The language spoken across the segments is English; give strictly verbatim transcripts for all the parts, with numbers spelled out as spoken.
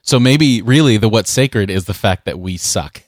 So maybe really the what's sacred is the fact that we suck.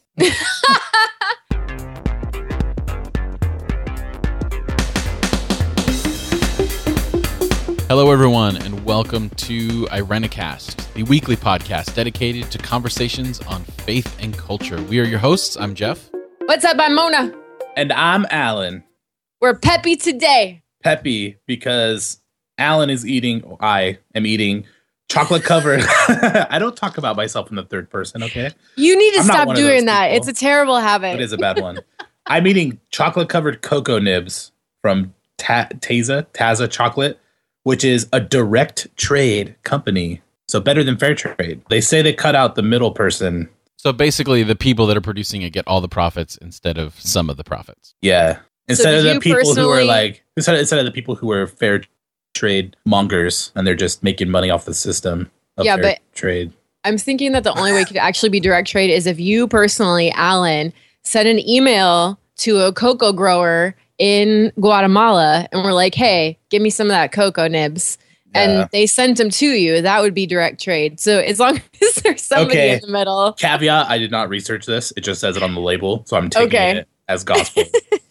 Hello, everyone, and welcome to Irenicast, the weekly podcast dedicated to conversations on faith and culture. We are your hosts. I'm Jeff. What's up? I'm Mona. And I'm Alan. We're peppy today. Peppy because Alan is eating, I am eating chocolate covered. I don't talk about myself in the third person, okay? You need to I'm not stop one of doing those that. people. It's a terrible habit. It is a bad one. I'm eating chocolate covered cocoa nibs from Ta- Taza, Taza Chocolate, which is a direct trade company. So better than fair trade. They say they cut out the middle person. So basically, the people that are producing it get all the profits instead of some of the profits. Yeah. Instead So of did the you people who are personally- like, instead of, instead of the people who are fair trade mongers and they're just making money off the system of Yeah, fair but- trade. I'm thinking that the only way it could actually be direct trade is if you personally, Alan, sent an email to a cocoa grower in Guatemala and were like, hey, give me some of that cocoa nibs. Yeah. And they sent them to you. That would be direct trade. So as long as there's somebody Okay. in the middle. Caveat, I did not research this. It just says it on the label, so I'm taking Okay. it as gospel.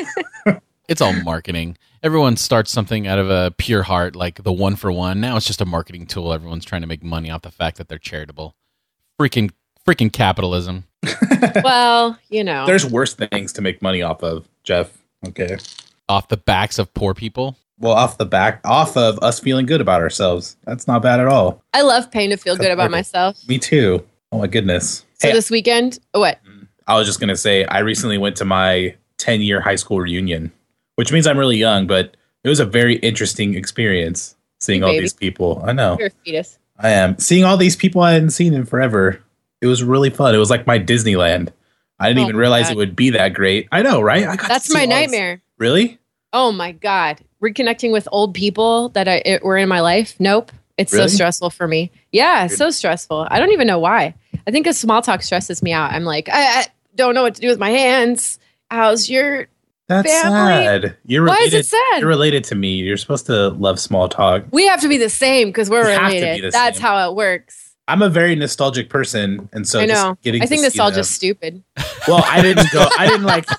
It's all marketing. Everyone starts something out of a pure heart, like the one for one. Now it's just a marketing tool. Everyone's trying to make money off the fact that they're charitable. Freaking, freaking capitalism. Well, you know. There's worse things to make money off of, Jeff. Okay. Off the backs of poor people. Well, off the back, off of us feeling good about ourselves. That's not bad at all. I love paying to feel good about Perfect. myself. Me too. Oh my goodness. So Hey, this weekend, what? I was just going to say, I recently went to my ten year high school reunion, which means I'm really young, but it was a very interesting experience seeing You all baby. these people. I know. You're a fetus. I am. Seeing all these people I hadn't seen in forever. It was really fun. It was like my Disneyland. I didn't Oh even my realize God. it would be that great. I know, right? I got to That's see my all this- nightmare. Really? Oh my God. Reconnecting with old people that I, it, were in my life. Nope. It's Really? so stressful for me. Yeah, it's so stressful. I don't even know why. I think a small talk stresses me out. I'm like, I, I don't know what to do with my hands. How's your... That's Family? sad. You're Why related, is it sad? You're related to me. You're supposed to love small talk. We have to be the same because we're We have to be related. the That's same. how it works. I'm a very nostalgic person, and so I know. just getting I think to this see all them- just stupid. Well, I didn't go. I didn't like.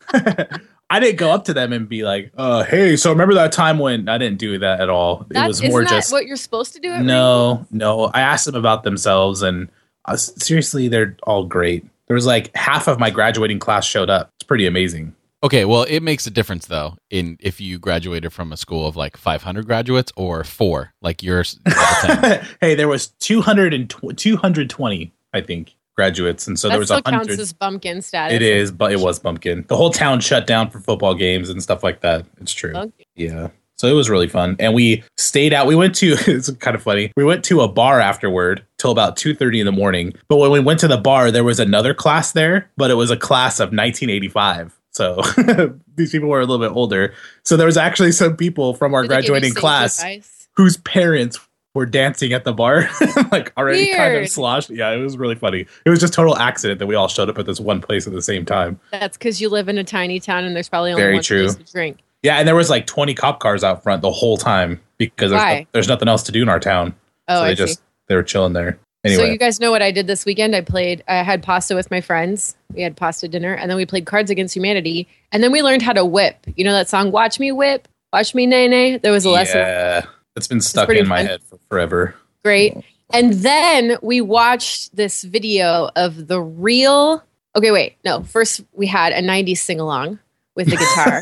I didn't go up to them and be like, "Uh, hey, so remember that time when?" I didn't do that at all. It That, was isn't more that just what you're supposed to do? At no, no. I asked them about themselves, and uh, seriously, they're all great. There was like half of my graduating class showed up. It's pretty amazing. Okay, well, it makes a difference, though, in if you graduated from a school of like five hundred graduates or four, like yours. Hey, there was two hundred twenty, I think, graduates, and so That there was still a counts hundred. as bumpkin status. It is, but it was Bumpkin. The whole town shut down for football games and stuff like that. It's true. Bumpkin. Yeah. So it was really fun. And we stayed out. We went to, it's kind of funny. We went to a bar afterward till about two thirty in the morning. But when we went to the bar, there was another class there, but it was a class of nineteen eighty-five. So these people were a little bit older. So there was actually some people from our Did they give you graduating sage class advice? whose parents were dancing at the bar, like already kind of Weird. sloshed. Yeah, it was really funny. It was just total accident that we all showed up at this one place at the same time. That's because you live in a tiny town and there's probably only Very one true. place to drink. Yeah, and there was like twenty cop cars out front the whole time because there's, Why? no, there's nothing else to do in our town. Oh, so they I just see. they were chilling there. So Anyway, you guys know what I did this weekend? I played, I had pasta with my friends. We had pasta dinner and then we played Cards Against Humanity. And then we learned how to whip. You know that song, Watch Me Whip, Watch Me Nay Nay? There was a lesson. yeah, it's been stuck pretty in my fun. head for forever. Great. And then we watched this video of the real. Okay, wait. No, first we had a nineties sing along with the guitar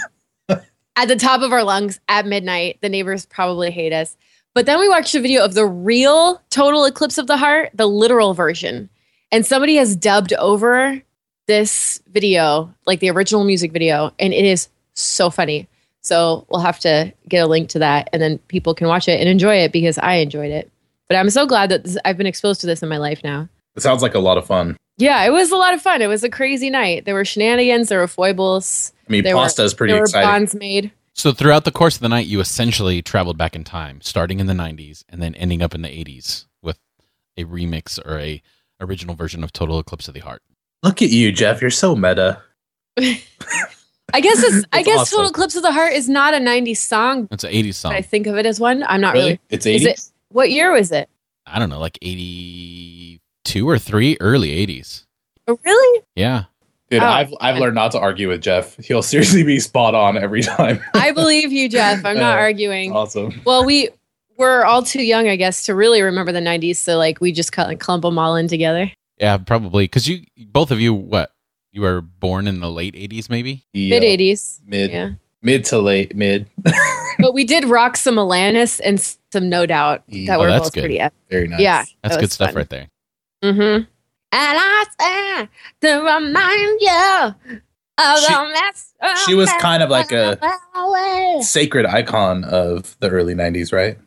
at the top of our lungs at midnight. The neighbors probably hate us. But then we watched a video of the real Total Eclipse of the Heart, the literal version. And somebody has dubbed over this video, like the original music video, and it is so funny. So we'll have to get a link to that, and then people can watch it and enjoy it because I enjoyed it. But I'm so glad that this, I've been exposed to this in my life now. It sounds like a lot of fun. Yeah, it was a lot of fun. It was a crazy night. There were shenanigans. There were foibles. I mean, There pasta were, is pretty there exciting. were bonds made. So throughout the course of the night, you essentially traveled back in time, starting in the nineties and then ending up in the eighties with a remix or a original version of Total Eclipse of the Heart. Look at you, Jeff. You're so meta. I guess it's, I It's guess awesome. Total Eclipse of the Heart is not a nineties song. It's an eighties song. But I think of it as one. I'm not really. It's Is eighties. it? What year was it? I don't know, like eighty two or three, early eighties. Oh, really? Yeah. Dude, Oh, I've I've okay. learned not to argue with Jeff. He'll seriously be spot on every time. I believe you, Jeff. I'm not Uh, arguing. Awesome. Well, we we're all too young, I guess, to really remember the nineties. So like we just cut, like, clump them all in together. Yeah, probably. Because you, both of you, what? You were born in the late eighties, maybe? Mid eighties. Mid Yeah. mid to late mid. But we did rock some Alanis and some No Doubt Yeah. that Oh, were that's both good. pretty epic. Very nice. Yeah. That's that good was stuff fun. right there. Mm-hmm. And I stand to remind you of She- the mess. she was kind of like a- Sacred icon of the early nineties, right?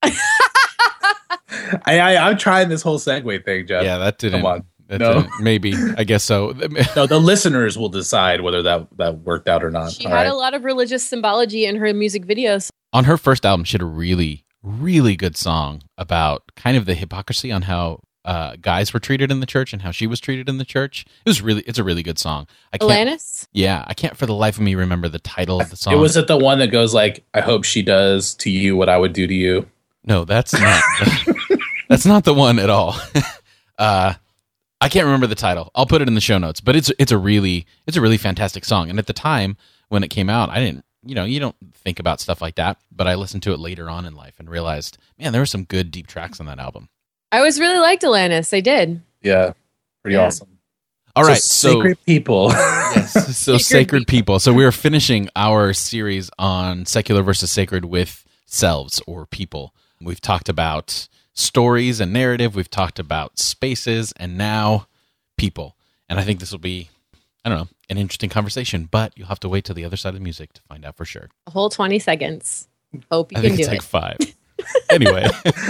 I, I I'm trying this whole segue thing, Jeff. Yeah, that didn't. Come on. That No. didn't- maybe. I guess so. No, the listeners will decide whether that that worked out or not. She all had right? a lot of religious symbology in her music videos. On her first album, she had a really, really good song about kind of the hypocrisy on how uh, guys were treated in the church and how she was treated in the church. It was really, it's a really good song. I can't, Alanis? yeah, I can't for the life of me remember the title of the song. It was it the one that goes like, "I hope she does to you what I would do to you." No, that's not. That's not the one at all. uh, I can't remember the title. I'll put it in the show notes. But it's it's a really it's a really fantastic song. And at the time when it came out, I didn't. You know, you don't think about stuff like that. But I listened to it later on in life and realized, man, there were some good deep tracks on that album. I always really liked Alanis. I did. Yeah, pretty Yeah. awesome. All So right, so sacred people. yes, so Sacred sacred people. So we are finishing our series on secular versus sacred with selves or people. We've talked about stories and narrative. We've talked about spaces, and now people. And I think this will be, I don't know, an interesting conversation. But you'll have to wait till the other side of the music to find out for sure. A whole twenty seconds. Hope you I can think do it's it. like five. Anyway.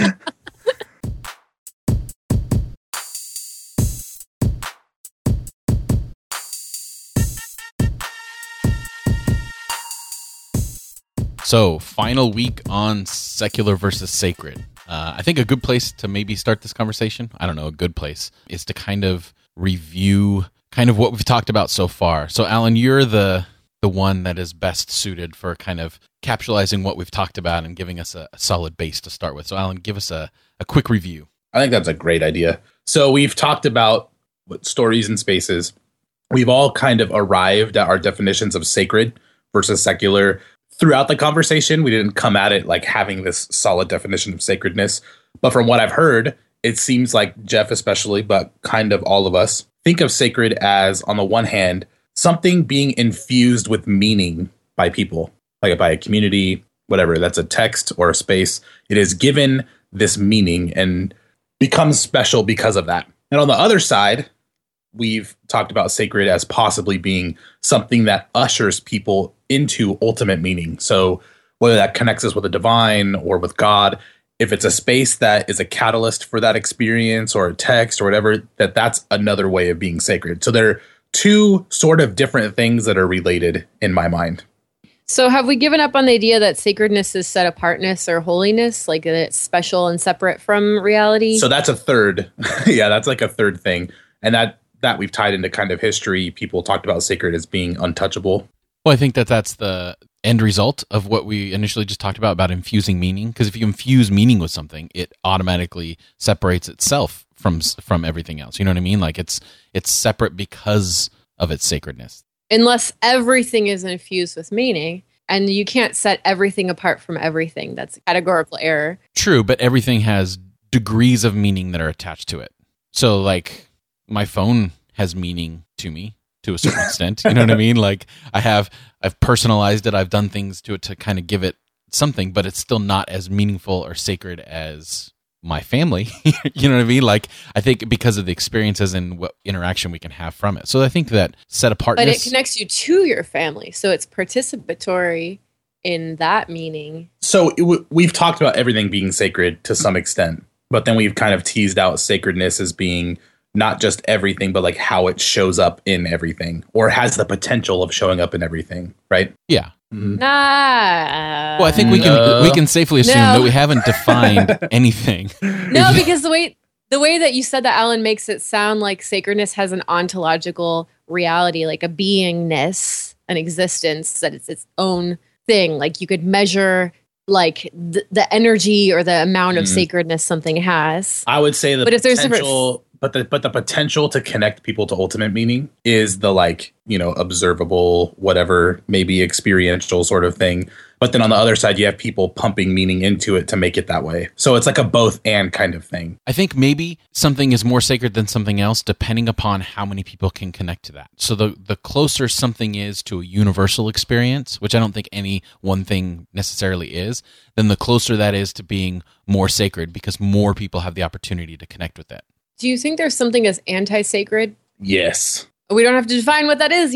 So, final week on secular versus sacred. Uh, I think a good place to maybe start this conversation, I don't know, a good place, is to kind of review kind of what we've talked about so far. So, Alan, you're the the one that is best suited for kind of capitalizing what we've talked about and giving us a, a solid base to start with. So, Alan, give us a, a quick review. I think that's a great idea. So we've talked about what stories and spaces. We've all kind of arrived at our definitions of sacred versus secular throughout the conversation. We didn't come at it like having this solid definition of sacredness. But from what I've heard, it seems like Jeff especially, but kind of all of us, think of sacred as, on the one hand, something being infused with meaning by people, like by a community, whatever. That's a text or a space. It is given this meaning and becomes special because of that. And on the other side, we've talked about sacred as possibly being something that ushers people into ultimate meaning. So whether that connects us with the divine or with God, if it's a space that is a catalyst for that experience or a text or whatever, that that's another way of being sacred. So they're two sort of different things that are related in my mind. So have we given up on the idea that sacredness is set apartness or holiness, like that it's special and separate from reality? So that's a third. Yeah, that's like a third thing. And that that we've tied into kind of history. People talked about sacred as being untouchable. Well, I think that that's the end result of what we initially just talked about, about infusing meaning. Because if you infuse meaning with something, it automatically separates itself from from everything else. You know what I mean? Like it's it's separate because of its sacredness. Unless everything is infused with meaning, and you can't set everything apart from everything. That's categorical error. True, but everything has degrees of meaning that are attached to it. So, like, my phone has meaning to me to a certain extent. You know what I mean? Like, I have, I've personalized it. I've done things to it to kind of give it something, but it's still not as meaningful or sacred as my family. You know what I mean? Like, I think because of the experiences and what interaction we can have from it. So I think that set apartness. But it connects you to your family, so it's participatory in that meaning. So it w- we've talked about everything being sacred to some extent, but then we've kind of teased out sacredness as being not just everything, but like how it shows up in everything or has the potential of showing up in everything, right? Yeah. Mm-hmm. Nah. Well, I think we can No. we can safely assume No. that we haven't defined anything. No, because the way the way that you said that, Alan, makes it sound like sacredness has an ontological reality, like a beingness, an existence, that it's its own thing. Like you could measure like the, the energy or the amount of Mm. sacredness something has. I would say the But if there's different- potential but the but the potential to connect people to ultimate meaning is the like, you know, observable, whatever, maybe experiential sort of thing. But then on the other side, you have people pumping meaning into it to make it that way. So it's like a both and kind of thing. I think maybe something is more sacred than something else depending upon how many people can connect to that. So the, the closer something is to a universal experience, which I don't think any one thing necessarily is, then the closer that is to being more sacred because more people have the opportunity to connect with it. Do you think there's something as anti-sacred? Yes. We don't have to define what that is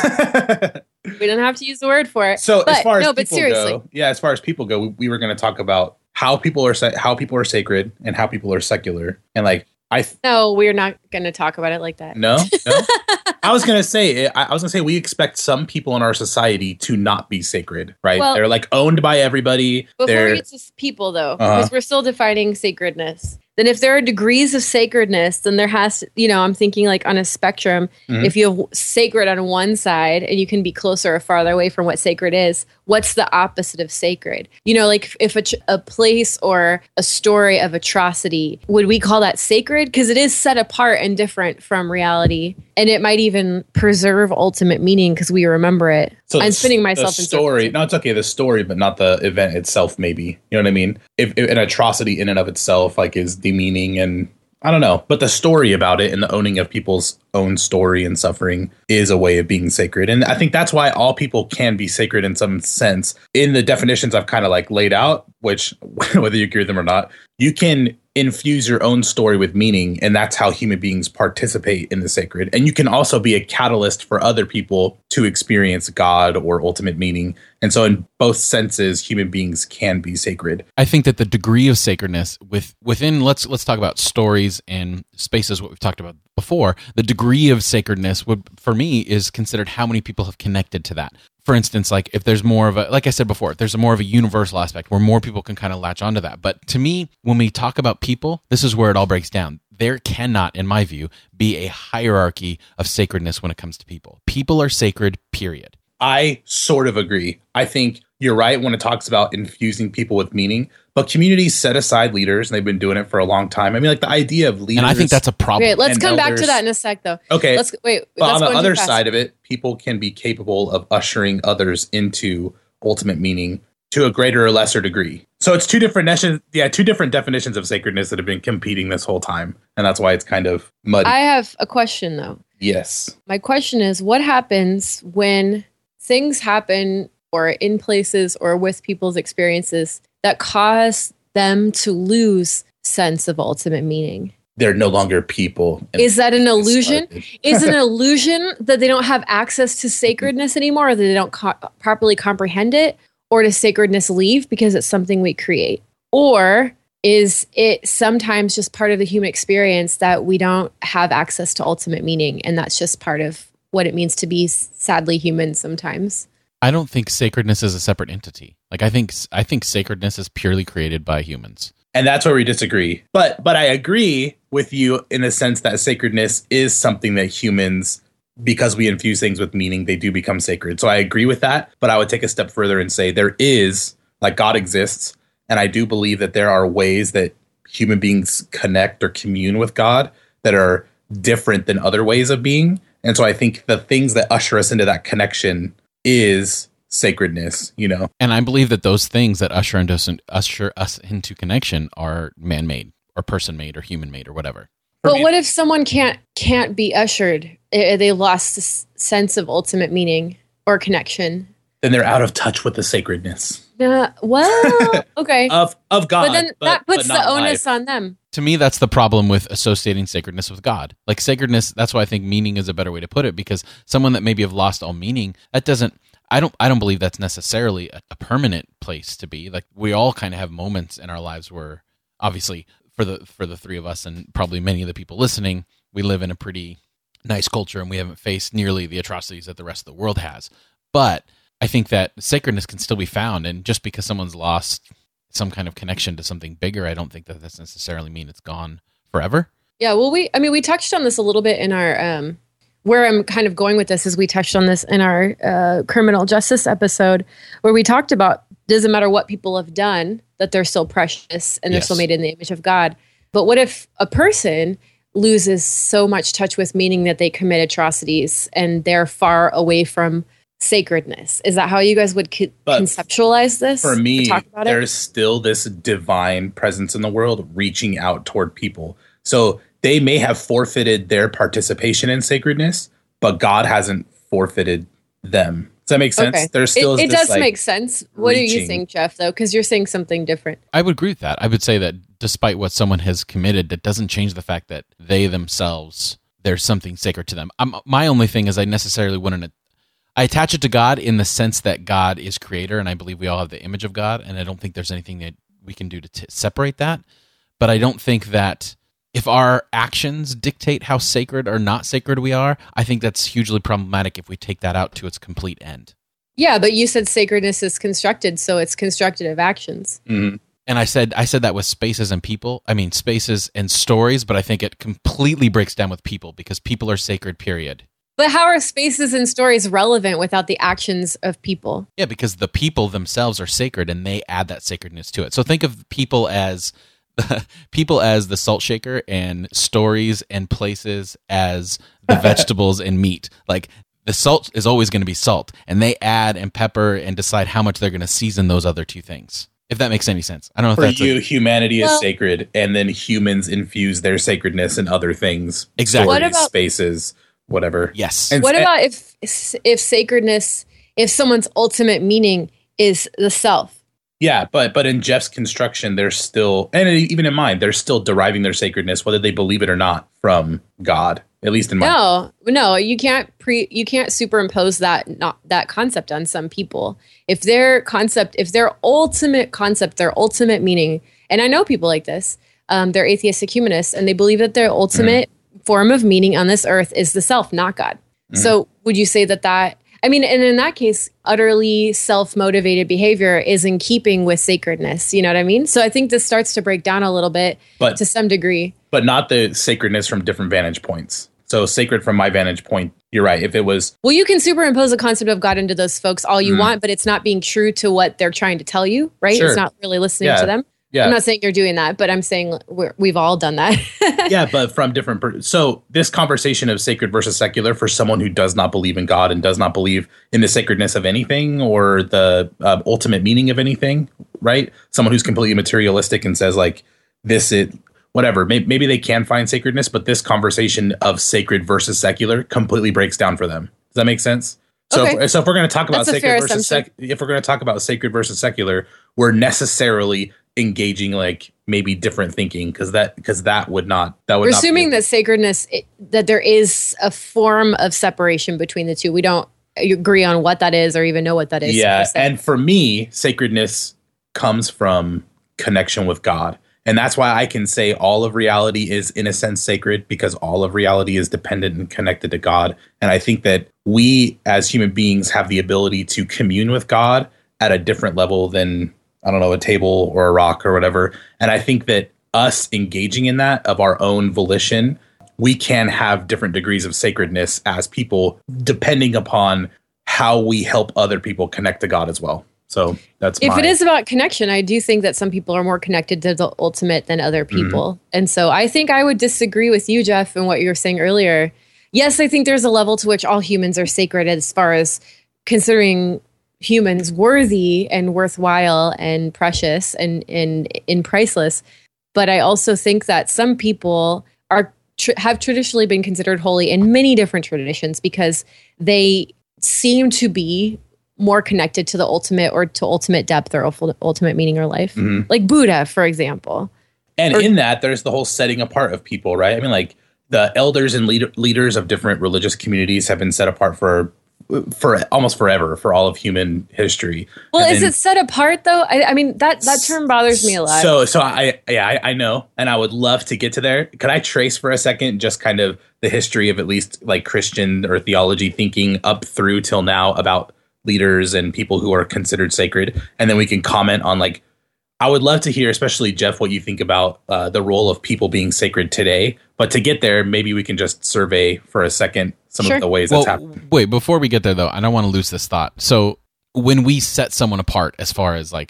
yet. We don't have to use the word for it. So but, as far as no, people but seriously. go, yeah, as far as people go, we, we were going to talk about how people are sa- how people are sacred and how people are secular, and like I th- no, we're not going to talk about it like that. No, no. I was gonna say, I, I was gonna say, we expect some people in our society to not be sacred, right? Well, they're like owned by everybody. Before They're, we get to people, though, Uh-huh. because we're still defining sacredness. Then, if there are degrees of sacredness, then there has to, you know, I'm thinking like on a spectrum. Mhm. If you have sacred on one side and you can be closer or farther away from what sacred is, what's the opposite of sacred? You know, like if a, ch- a place or a story of atrocity, would we call that sacred? Because it is set apart and different from reality. And it might even preserve ultimate meaning because we remember it. So I'm the- spinning myself the in story. circles. No, it's okay. The story, but not the event itself. Maybe, you know what I mean. If, if an atrocity in and of itself, like, is demeaning, and I don't know, but the story about it and the owning of people's own story and suffering is a way of being sacred. And I think that's why all people can be sacred in some sense. In the definitions I've kind of like laid out, which whether you agree with them or not, you can infuse your own story with meaning, and that's how human beings participate in the sacred. And you can also be a catalyst for other people to experience God or ultimate meaning. And so in both senses, human beings can be sacred. I think that the degree of sacredness with within let's let's talk about stories and spaces, what we've talked about before. The degree of sacredness would, for me, is considered how many people have connected to that. For instance, like if there's more of a, like I said before, if there's a more of a universal aspect where more people can kind of latch onto that. But to me, when we talk about people, this is where it all breaks down. There cannot, in my view, be a hierarchy of sacredness when it comes to people. People are sacred, period. I sort of agree. I think you're right when it talks about infusing people with meaning, but communities set aside leaders, and they've been doing it for a long time. I mean, like the idea of leaders. And I think that's a problem. Okay, let's and come back elders- to that in a sec, though. Okay. Let's wait. But let's on go the too other fast. side of it, people can be capable of ushering others into ultimate meaning to a greater or lesser degree. So it's two different definitions, yeah, two different definitions of sacredness that have been competing this whole time, and that's why it's kind of muddy. I have a question, though. Yes. My question is, what happens when things happen or in places or with people's experiences that cause them to lose sense of ultimate meaning? They're no longer people. and Is that an illusion? started. Is it an illusion that they don't have access to sacredness anymore, or that they don't co- properly comprehend it, or does sacredness leave because it's something we create? Or is it sometimes just part of the human experience that we don't have access to ultimate meaning, and that's just part of what it means to be sadly human sometimes? I don't think sacredness is a separate entity. Like I think I think sacredness is purely created by humans. And that's where we disagree. But but I agree with you in the sense that sacredness is something that humans, because we infuse things with meaning, they do become sacred. So I agree with that. But I would take a step further and say there is, like, God exists. And I do believe that there are ways that human beings connect or commune with God that are different than other ways of being. And so I think the things that usher us into that connection is sacredness, you know? And I believe that those things that usher, into us, usher us into connection are man-made or person-made or human-made or whatever. But what if someone can't can't be ushered? Eh, They lost this sense of ultimate meaning or connection. Then they're out of touch with the sacredness Uh, well, okay. of, of God. but then but- that but puts not the onus life. on them. To me, that's the problem with associating sacredness with God. Like sacredness, that's why I think meaning is a better way to put it, because someone that maybe have lost all meaning, that doesn't, I don't, I don't believe that's necessarily a, a permanent place to be. Like we all kind of have moments in our lives where, obviously, for the for the three of us and probably many of the people listening, we live in a pretty nice culture and we haven't faced nearly the atrocities that the rest of the world has. But I think that sacredness can still be found, and just because someone's lost some kind of connection to something bigger, I don't think that that's necessarily mean it's gone forever. Yeah, well, we, I mean, we touched on this a little bit in our, um, where I'm kind of going with this is we touched on this in our uh, criminal justice episode, where we talked about, doesn't matter what people have done, that they're still precious and they're Yes. still made in the image of God. But what if a person loses so much touch with meaning that they commit atrocities and they're far away from sacredness. Is that how you guys would co- conceptualize this? For me, talk about there's it? still this divine presence in the world reaching out toward people. So they may have forfeited their participation in sacredness, but God hasn't forfeited them. Does that make sense? Okay. There's still it, it this, does like, make sense. What do you reaching. think, Jeff, though? Because you're saying something different. I would agree with that. I would say that despite what someone has committed, that doesn't change the fact that they themselves, there's something sacred to them. I'm, my only thing is I necessarily wouldn't, I attach it to God in the sense that God is creator, and I believe we all have the image of God, and I don't think there's anything that we can do to t- separate that. But I don't think that if our actions dictate how sacred or not sacred we are, I think that's hugely problematic if we take that out to its complete end. Yeah, but you said sacredness is constructed, so it's constructed of actions. Mm-hmm. And I said I said that with spaces and people. I mean, spaces and stories, but I think it completely breaks down with people because people are sacred, period. But how are spaces and stories relevant without the actions of people? Yeah, because the people themselves are sacred and they add that sacredness to it. So think of people as people as the salt shaker and stories and places as the vegetables and meat. Like the salt is always going to be salt, and they add and pepper and decide how much they're going to season those other two things. If that makes any sense. I don't know For if that's you, a, humanity is Well- sacred, and then humans infuse their sacredness in other things. Exactly. Stories, What about- spaces, whatever. yes. And- What about if if sacredness, if someone's ultimate meaning is the self? Yeah, but but in Jeff's construction, they're still, and even in mine, they're still deriving their sacredness, whether they believe it or not, from God. At least in mine. No, no, you can't pre you can't superimpose that not that concept on some people. If their concept, if their ultimate concept, their ultimate meaning, and I know people like this, um, they're atheistic humanists, and they believe that their ultimate mm. form of meaning on this earth is the self, not God. Mm. So would you say that that? I mean, and in that case, utterly self-motivated behavior is in keeping with sacredness. You know what I mean? So I think this starts to break down a little bit But- to some degree. But not the sacredness from different vantage points. So sacred from my vantage point, you're right. If it was, Well, you can superimpose a concept of God into those folks all you Mm. want, but it's not being true to what they're trying to tell you, right? Sure. It's not really listening Yeah. to them. yeah, I'm not saying you're doing that, but I'm saying we're, we've all done that. yeah, but from different. Per- so this conversation of sacred versus secular for someone who does not believe in God and does not believe in the sacredness of anything or the uh, ultimate meaning of anything, right? Someone who's completely materialistic and says like this is whatever. Maybe, maybe they can find sacredness, but this conversation of sacred versus secular completely breaks down for them. Does that make sense? So, Okay. if, so if we're going to talk about That's a sacred fair versus sec- assumption. if we're going to talk about sacred versus secular, we're necessarily engaging like maybe different thinking because that because that would not that would We're not be assuming a- that sacredness, it, that there is a form of separation between the two. We don't agree on what that is or even know what that is. yeah per se. and for me sacredness comes from connection with God, and that's why I can say all of reality is in a sense sacred because all of reality is dependent and connected to God. And I think that we as human beings have the ability to commune with God at a different level than, I don't know, a table or a rock or whatever. And I think that us engaging in that of our own volition, we can have different degrees of sacredness as people, depending upon how we help other people connect to God as well. So that's if my, it is about connection, I do think that some people are more connected to the ultimate than other people. Mm-hmm. And so I think I would disagree with you, Jeff, and what you were saying earlier. Yes, I think there's a level to which all humans are sacred as far as considering humans worthy and worthwhile and precious and, and, and priceless. But I also think that some people are tr- have traditionally been considered holy in many different traditions because they seem to be more connected to the ultimate or to ultimate depth or ul- ultimate meaning or life. Mhm. Like Buddha, for example. and or- in that, there's the whole setting apart of people, right? I mean, like the elders and leader, leaders of different religious communities have been set apart for for almost forever, for all of human history. Well, And is then- it set apart though? I, I mean, that, that term bothers me a lot. So, so I, yeah, I, I know, and I would love to get to there. Could I trace for a second just kind of the history of at least like Christian or theology thinking up through till now about leaders and people who are considered sacred, and then we can comment on like. I would love to hear, especially Jeff, what you think about uh, the role of people being sacred today. But to get there, maybe we can just survey for a second some Sure. of the ways Well, that's happening. wait, before we get there though, I don't want to lose this thought. So when we set someone apart as far as like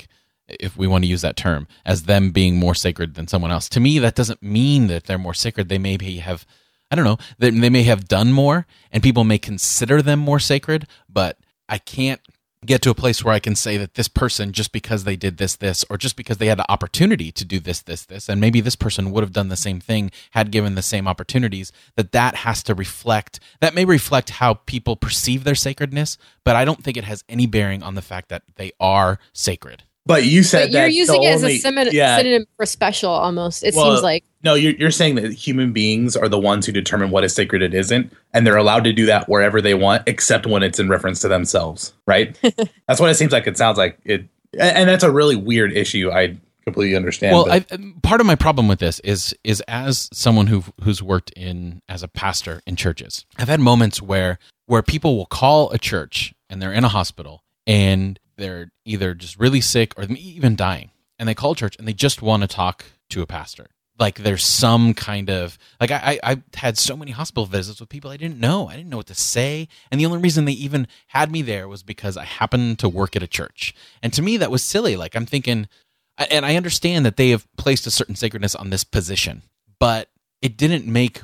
if we want to use that term, as them being more sacred than someone else. To me, that doesn't mean that they're more sacred. They maybe have, I don't know, they, they may have done more, and people may consider them more sacred, but I can't get to a place where I can say that this person, just because they did this, this, or just because they had the opportunity to do this, this, this, and maybe this person would have done the same thing had given the same opportunities, that that has to reflect, that may reflect how people perceive their sacredness, but I don't think it has any bearing on the fact that they are sacred. But you said but you're that using it only, as a synonym, yeah. synonym for special almost. It Well, seems like. No, you're, you're saying that human beings are the ones who determine what is sacred and isn't, and they're allowed to do that wherever they want, except when it's in reference to themselves, right? That's what it seems like. It sounds like it. And that's a really weird issue. I completely understand. Well, but- I, part of my problem with this is is as someone who who's worked in as a pastor in churches, I've had moments where where people will call a church and they're in a hospital and they're either just really sick or even dying, and they call church and they just want to talk to a pastor. Like there's some kind of, like I, I I've had so many hospital visits with people I didn't know. I didn't know what to say. And the only reason they even had me there was because I happened to work at a church. And to me, that was silly. Like I'm thinking, and I understand that they have placed a certain sacredness on this position, but it didn't make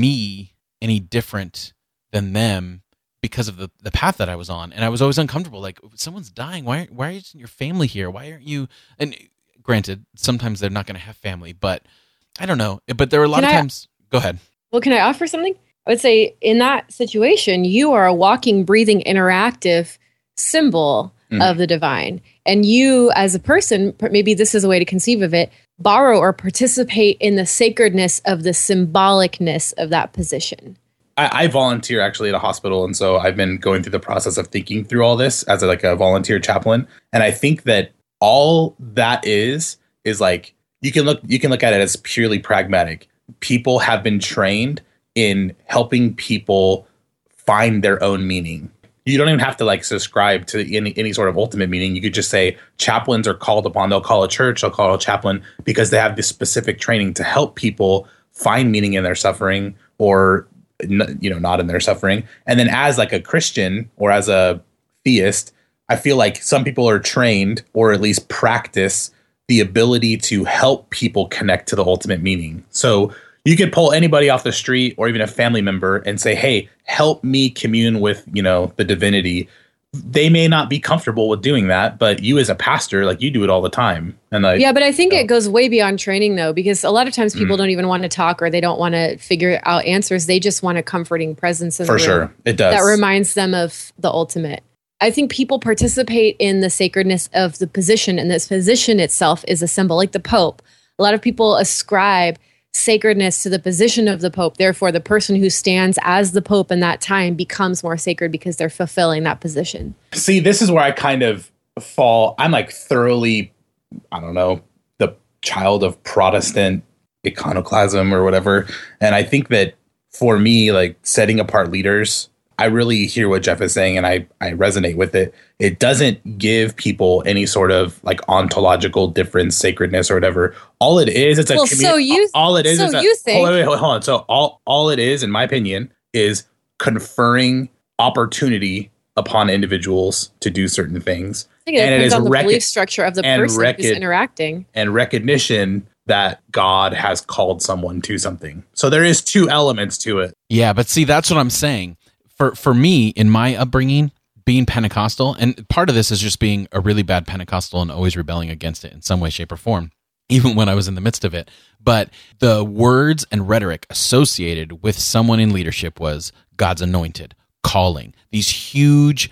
me any different than them because of the, the path that I was on. And I was always uncomfortable. Like, someone's dying. Why, why isn't your family here? Why aren't you? And granted, sometimes they're not going to have family, but I don't know. But there are a lot Can of I- times. Go ahead. Well, can I offer something? I would say in that situation, you are a walking, breathing, interactive symbol Mhm. of the divine. And you, as a person, p- maybe this is a way to conceive of it, borrow or participate in the sacredness of the symbolicness of that position. I, I volunteer actually at a hospital, and so I've been going through the process of thinking through all this as a, like a volunteer chaplain. And I think that all that is is like you can look you can look at it as purely pragmatic. People have been trained in helping people find their own meaning. You don't even have to like subscribe to any any sort of ultimate meaning. You could just say chaplains are called upon. They'll call a church, they'll call a chaplain because they have this specific training to help people find meaning in their suffering or you know, not in their suffering. And then as like a Christian or as a theist, I feel like some people are trained or at least practice the ability to help people connect to the ultimate meaning. So you could pull anybody off the street or even a family member and say, hey, help me commune with, you know, the divinity. They may not be comfortable with doing that, but you as a pastor, like you do it all the time. And like, Yeah, but I think so- it goes way beyond training though, because a lot of times people Mm. don't even want to talk or they don't want to figure out answers. They just want a comforting presence in for the room sure, it does. that reminds them of the ultimate. I think people participate in the sacredness of the position, and this position itself is a symbol, like the Pope. A lot of people ascribe sacredness to the position of the Pope. Therefore, the person who stands as the Pope in that time becomes more sacred because they're fulfilling that position. See, this is where I kind of fall. I'm like thoroughly, I don't know, the child of Protestant iconoclasm or whatever. And I think that for me, like setting apart leaders, I really hear what Jeff is saying and I, I resonate with it. It doesn't give people any sort of like ontological difference, sacredness or whatever. All it is, it's a Well, commu- so you- all it is so is a, you think- hold, wait, wait, hold on. So all all it is, in my opinion, is conferring opportunity upon individuals to do certain things. I think it And it depends is on the rec- belief structure of the and person rec- who's interacting. and recognition that God has called someone to something. So there is two elements to it. Yeah, but see, that's what I'm saying. For for me, in my upbringing, being Pentecostal, and part of this is just being a really bad Pentecostal and always rebelling against it in some way, shape, or form, even when I was in the midst of it. But the words and rhetoric associated with someone in leadership was God's anointed, calling, these huge,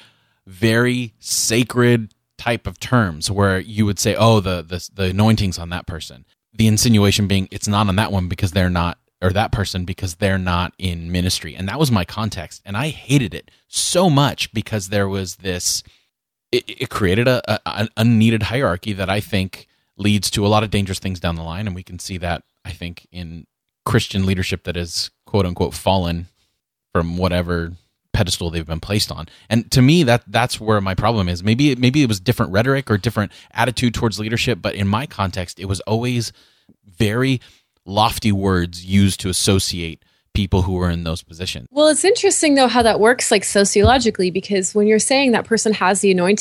very sacred type of terms where you would say, oh, the, the, the anointing's on that person. The insinuation being it's not on that one because they're not, or that person because they're not in ministry. And that was my context. And I hated it so much because there was this, it, it created a, a, an unneeded hierarchy that I think leads to a lot of dangerous things down the line. And we can see that, I think, in Christian leadership that is quote unquote fallen from whatever pedestal they've been placed on. And to me, that that's where my problem is. Maybe, maybe it was different rhetoric or different attitude towards leadership, but in my context, it was always very lofty words used to associate people who were in those positions. Well, it's interesting though how that works like sociologically, because when you're saying that person has the anointing,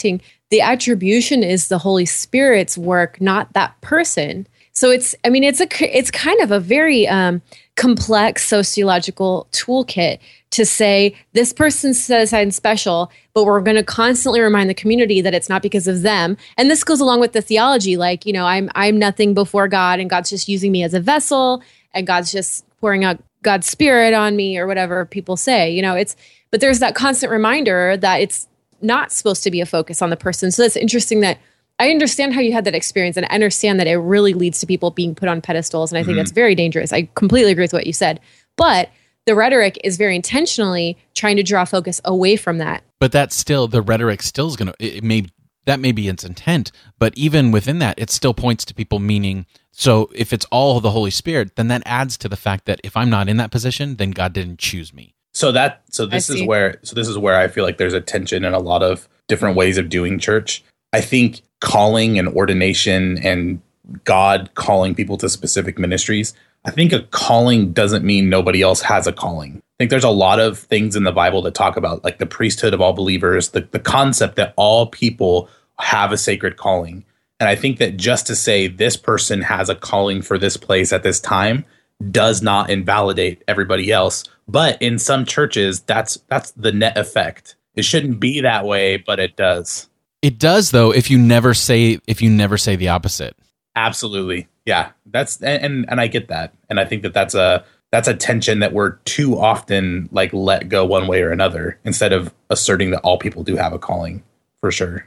the attribution is the Holy Spirit's work, not that person. So it's, I mean, it's a, it's kind of a very um, complex sociological toolkit to say this person says I'm special, but we're going to constantly remind the community that it's not because of them. And this goes along with the theology, like, you know, I'm I'm nothing before God, and God's just using me as a vessel, and God's just pouring out God's Spirit on me, or whatever people say. You know, it's, but there's that constant reminder that it's not supposed to be a focus on the person. So it's interesting that I understand how you had that experience, and I understand that it really leads to people being put on pedestals, and I think mm-hmm. that's very dangerous. I completely agree with what you said, but the rhetoric is very intentionally trying to draw focus away from that. But that's still, the rhetoric still is going to, it may, that may be its intent, but even within that, it still points to people, meaning, so if it's all the Holy Spirit, then that adds to the fact that if I'm not in that position, then God didn't choose me. So that, so this is where, so this is where I feel like there's a tension in a lot of different ways of doing church. I think calling and ordination and God calling people to specific ministries, I think a calling doesn't mean nobody else has a calling. I think there's a lot of things in the Bible that talk about like the priesthood of all believers, the, the concept that all people have a sacred calling. And I think that just to say this person has a calling for this place at this time does not invalidate everybody else. But in some churches, that's that's the net effect. It shouldn't be that way, but it does. It does, though, if you never say if you never say the opposite. Absolutely. Yeah, that's and, and and I get that. And I think that that's a that's a tension that we're too often like let go one way or another instead of asserting that all people do have a calling, for sure.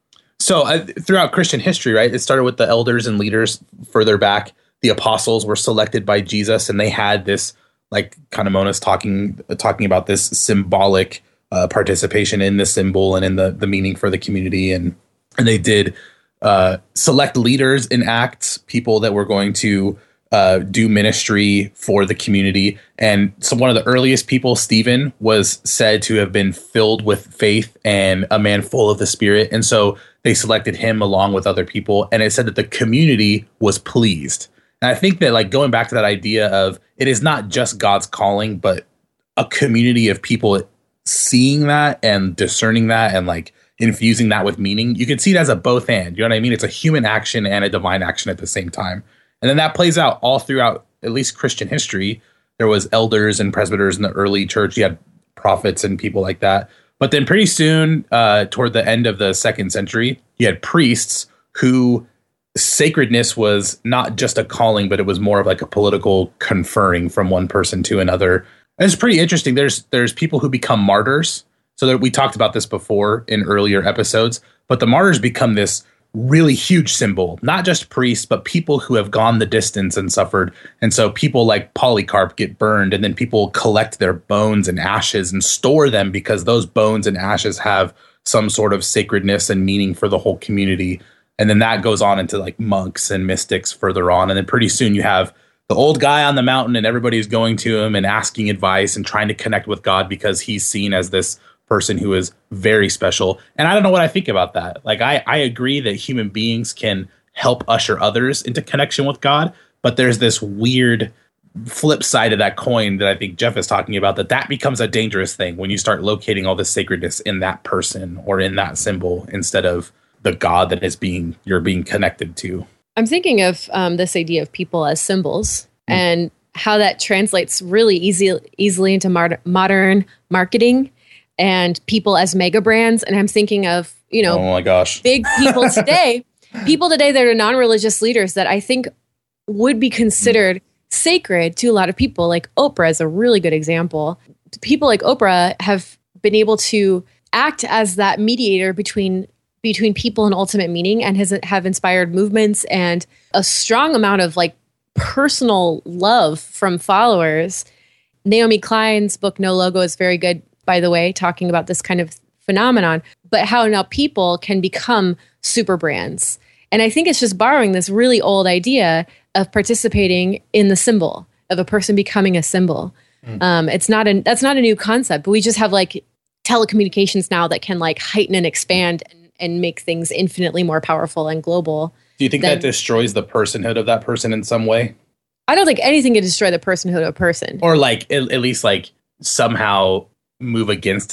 So uh, throughout Christian history, right, it started with the elders and leaders further back. The apostles were selected by Jesus, and they had this, like kind of Mona's talking talking about this symbolic uh, participation in the symbol and in the the meaning for the community, and and they did uh, select leaders in Acts, people that were going to uh, do ministry for the community. And so one of the earliest people, Stephen, was said to have been filled with faith and a man full of the Spirit, and so they selected him along with other people, and it said that the community was pleased. And I think that, like, going back to that idea of it is not just God's calling, but a community of people seeing that and discerning that and like infusing that with meaning. You can see it as a both and, you know what I mean? It's a human action and a divine action at the same time. And then that plays out all throughout, at least Christian history. There was elders and presbyters in the early church. You had prophets and people like that. But then pretty soon, uh, toward the end of the second century, you had priests who sacredness was not just a calling, but it was more of like a political conferring from one person to another. And it's pretty interesting. There's there's people who become martyrs. So that we talked about this before in earlier episodes, but the martyrs become this really huge symbol, not just priests, but people who have gone the distance and suffered. And so people like Polycarp get burned, and then people collect their bones and ashes and store them because those bones and ashes have some sort of sacredness and meaning for the whole community. And then that goes on into like monks and mystics further on. And then pretty soon you have the old guy on the mountain, and everybody's going to him and asking advice and trying to connect with God because he's seen as this person who is very special. And I don't know what I think about that. Like, I, I agree that human beings can help usher others into connection with God, but there's this weird flip side of that coin that I think Jeff is talking about, that that becomes a dangerous thing when you start locating all the sacredness in that person or in that symbol instead of the God that is being you're being connected to. I'm thinking of um, this idea of people as symbols mm. and how that translates really easy, easily into mar- modern marketing and people as mega brands. And I'm thinking of, you know, oh my gosh, big people today, people today that are non-religious leaders that I think would be considered mm. sacred to a lot of people. Like Oprah is a really good example. People like Oprah have been able to act as that mediator between between people and ultimate meaning, and has have inspired movements and a strong amount of like personal love from followers. Naomi Klein's book, No Logo, is very good, by the way, talking about this kind of phenomenon, but how now people can become super brands. And I think it's just borrowing this really old idea of participating in the symbol, of a person becoming a symbol. Mm. Um, it's not a, that's not a new concept, but we just have like telecommunications now that can like heighten and expand and, and make things infinitely more powerful and global. Do you think than, that destroys the personhood of that person in some way? I don't think anything can destroy the personhood of a person. Or like, at, at least like somehow move against that.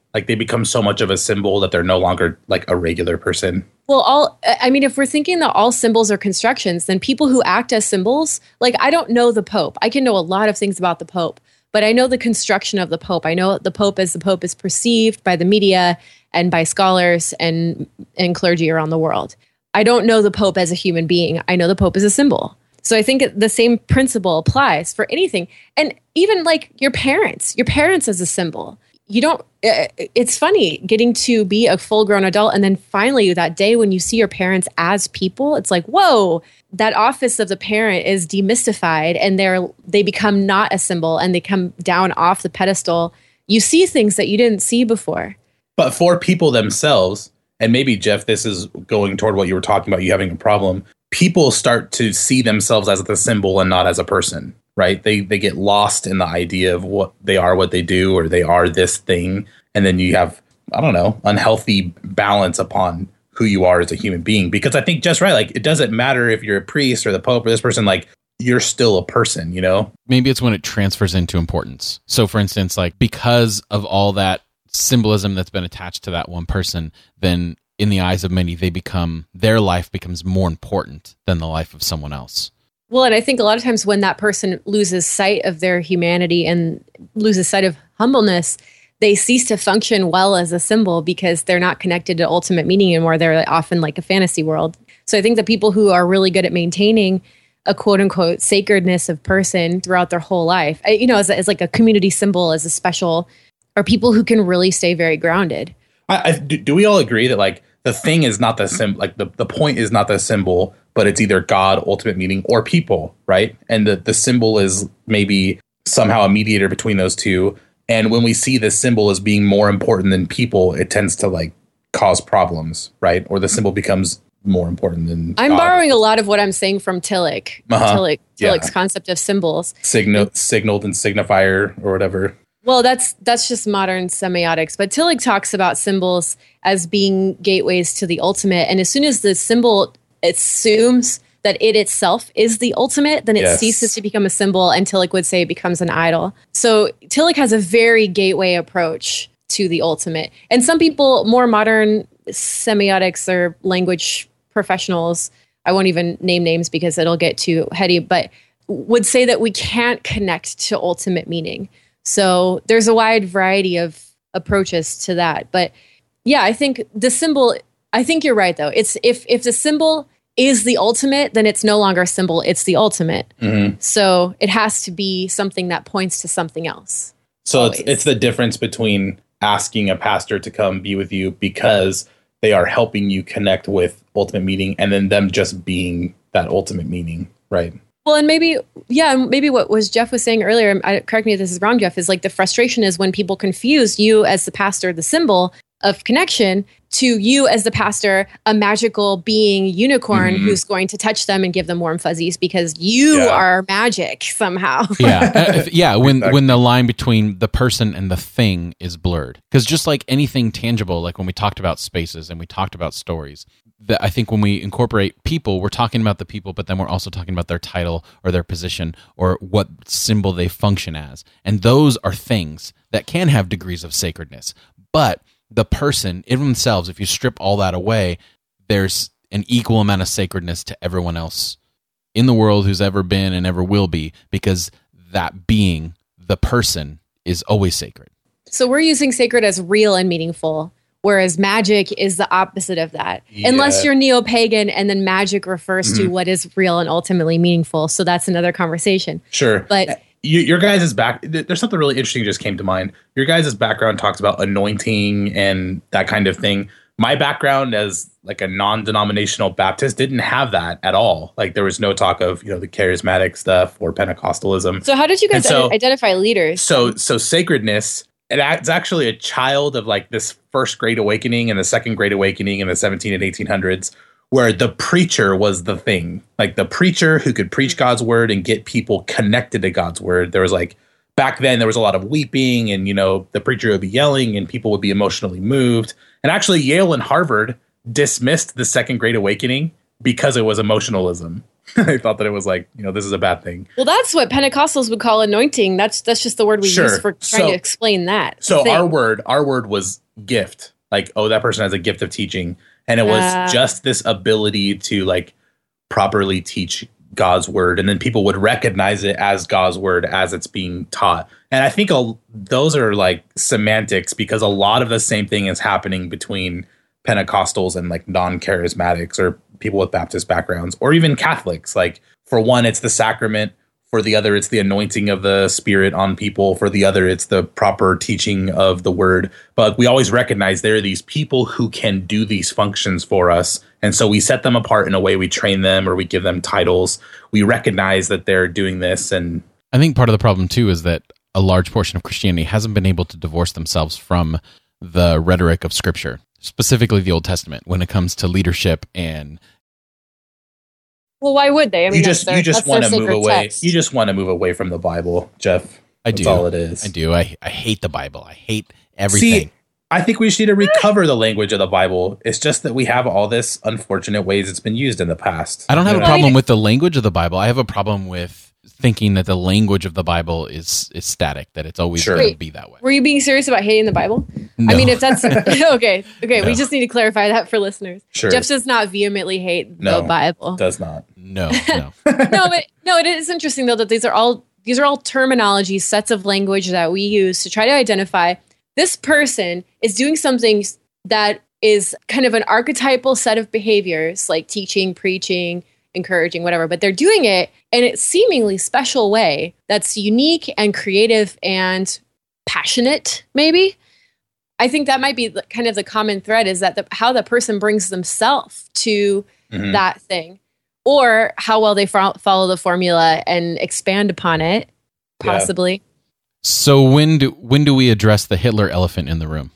Like they become so much of a symbol that they're no longer like a regular person. Well, all I mean, if we're thinking that all symbols are constructions, then people who act as symbols, like I don't know the Pope. I can know a lot of things about the Pope, but I know the construction of the Pope. I know the Pope as the Pope is perceived by the media and by scholars and, and clergy around the world. I don't know the Pope as a human being. I know the Pope as a symbol. So I think the same principle applies for anything. And even like your parents, your parents as a symbol. You don't, it's funny getting to be a full grown adult. And then finally that day when you see your parents as people, it's like, whoa, that office of the parent is demystified and they're, they become not a symbol and they come down off the pedestal. You see things that you didn't see before. But for people themselves, and maybe Jeff, this is going toward what you were talking about, you having a problem. People start to see themselves as the symbol and not as a person. Right. They they get lost in the idea of what they are, what they do, or they are this thing. And then you have, I don't know, unhealthy balance upon who you are as a human being. Because I think just right, like it doesn't matter if you're a priest or the Pope or this person, like you're still a person, you know? Maybe it's when it transfers into importance. So for instance, like because of all that symbolism that's been attached to that one person, then in the eyes of many, they become, their life becomes more important than the life of someone else. Well, and I think a lot of times when that person loses sight of their humanity and loses sight of humbleness, they cease to function well as a symbol because they're not connected to ultimate meaning anymore. They're often like a fantasy world. So I think the people who are really good at maintaining a quote unquote sacredness of person throughout their whole life, you know, as, as like a community symbol, as a special, are people who can really stay very grounded. I, I, do, do we all agree that like the thing is not the symbol, like the, the point is not the symbol, but it's either God, ultimate meaning, or people, right? And the, the symbol is maybe somehow a mediator between those two. And when we see the symbol as being more important than people, it tends to like cause problems, right? Or the symbol becomes more important than I'm God. borrowing a lot of what I'm saying from Tillich. Uh-huh. Tillich Tillich's Yeah. concept of symbols. Signal, signaled and signifier or whatever. Well, that's that's just modern semiotics. But Tillich talks about symbols as being gateways to the ultimate. And as soon as the symbol assumes that it itself is the ultimate, then it Yes. ceases to become a symbol, and Tillich would say it becomes an idol. So Tillich has a very gateway approach to the ultimate. And some people, more modern semiotics or language professionals, I won't even name names because it'll get too heady, but would say that we can't connect to ultimate meaning. So there's a wide variety of approaches to that. But yeah, I think the symbol, I think you're right, though. It's if if the symbol is the ultimate, then it's no longer a symbol, it's the ultimate. Mm-hmm. So it has to be something that points to something else. So Always. it's it's the difference between asking a pastor to come be with you because they are helping you connect with ultimate meaning and then them just being that ultimate meaning, right? Well, and maybe, yeah, maybe what was Jeff was saying earlier, I, correct me if this is wrong, Jeff, is like the frustration is when people confuse you as the pastor, the symbol of connection, to you as the pastor, a magical being unicorn Mhm. who's going to touch them and give them warm fuzzies because you Yeah. are magic somehow. Yeah, uh, if- yeah. When Exactly. when the line between the person and the thing is blurred, because just like anything tangible, like when we talked about spaces and we talked about stories, that I think when we incorporate people, we're talking about the people, but then we're also talking about their title or their position or what symbol they function as, and those are things that can have degrees of sacredness, but the person in themselves, if you strip all that away, there's an equal amount of sacredness to everyone else in the world who's ever been and ever will be, because that being, the person, is always sacred. So we're using sacred as real and meaningful, whereas magic is the opposite of that. Yeah. Unless you're neo-pagan, and then magic refers to Mhm. what is real and ultimately meaningful. So that's another conversation. Sure. But You, your guys' back, there's something really interesting just came to mind. Your guys' background talks about anointing and that kind of thing. My background as like a non-denominational Baptist didn't have that at all. Like there was no talk of, you know, the charismatic stuff or Pentecostalism. so how did you guys And so- ide- identify leaders? So, so sacredness, it, it's actually a child of like this first Great Awakening and the second Great Awakening in the seventeen and eighteen hundreds, where the preacher was the thing. Like the preacher who could preach God's word and get people connected to God's word. There was like, back then there was a lot of weeping and, you know, the preacher would be yelling and people would be emotionally moved. And actually Yale and Harvard dismissed the second Great Awakening because it was emotionalism. They thought that it was like, you know, this is a bad thing. Well, that's what Pentecostals would call anointing. That's that's just the word we Sure. use for trying So- to explain that. So thing. our word, our word was gift. Like, oh, that person has a gift of teaching. And it was uh, just this ability to like properly teach God's word. And then people would recognize it as God's word as it's being taught. And I think a, those are like semantics, because a lot of the same thing is happening between Pentecostals and like non-charismatics or people with Baptist backgrounds, or even Catholics. Like, for one, it's the sacrament. For the other, it's the anointing of the Spirit on people. For the other, it's the proper teaching of the word. But we always recognize there are these people who can do these functions for us. And so we set them apart in a way. We train them, or we give them titles. We recognize that they're doing this. And I think part of the problem, too, is that a large portion of Christianity hasn't been able to divorce themselves from the rhetoric of Scripture, specifically the Old Testament, when it comes to leadership and... Well, why would they? I mean, you just their, you just want to move away. Text. You just want to move away from the Bible, Jeff. I That's do. all it is. I do. I, I hate the Bible. I hate everything. See, I think we just need to recover the language of the Bible. It's just that we have all this unfortunate ways it's been used in the past. I don't have you a know? problem with the language of the Bible. I have a problem with thinking that the language of the Bible is is static, that it's always Sure. going to Wait, be that way. Were you being serious about hating the Bible? No. I mean, if that's okay, okay, No. we just need to clarify that for listeners. Sure. Jeff does not vehemently hate No. the Bible. Does not. No, no. no, but no, it is interesting though that these are all these are all terminologies, sets of language that we use to try to identify this person is doing something that is kind of an archetypal set of behaviors, like teaching, preaching, encouraging, whatever, but they're doing it in a seemingly special way that's unique and creative and passionate, maybe. I think that might be the, kind of the common thread, is that the, how the person brings themselves to Mhm. that thing, or how well they fo- follow the formula and expand upon it, possibly. So when do when do we address the Hitler elephant in the room?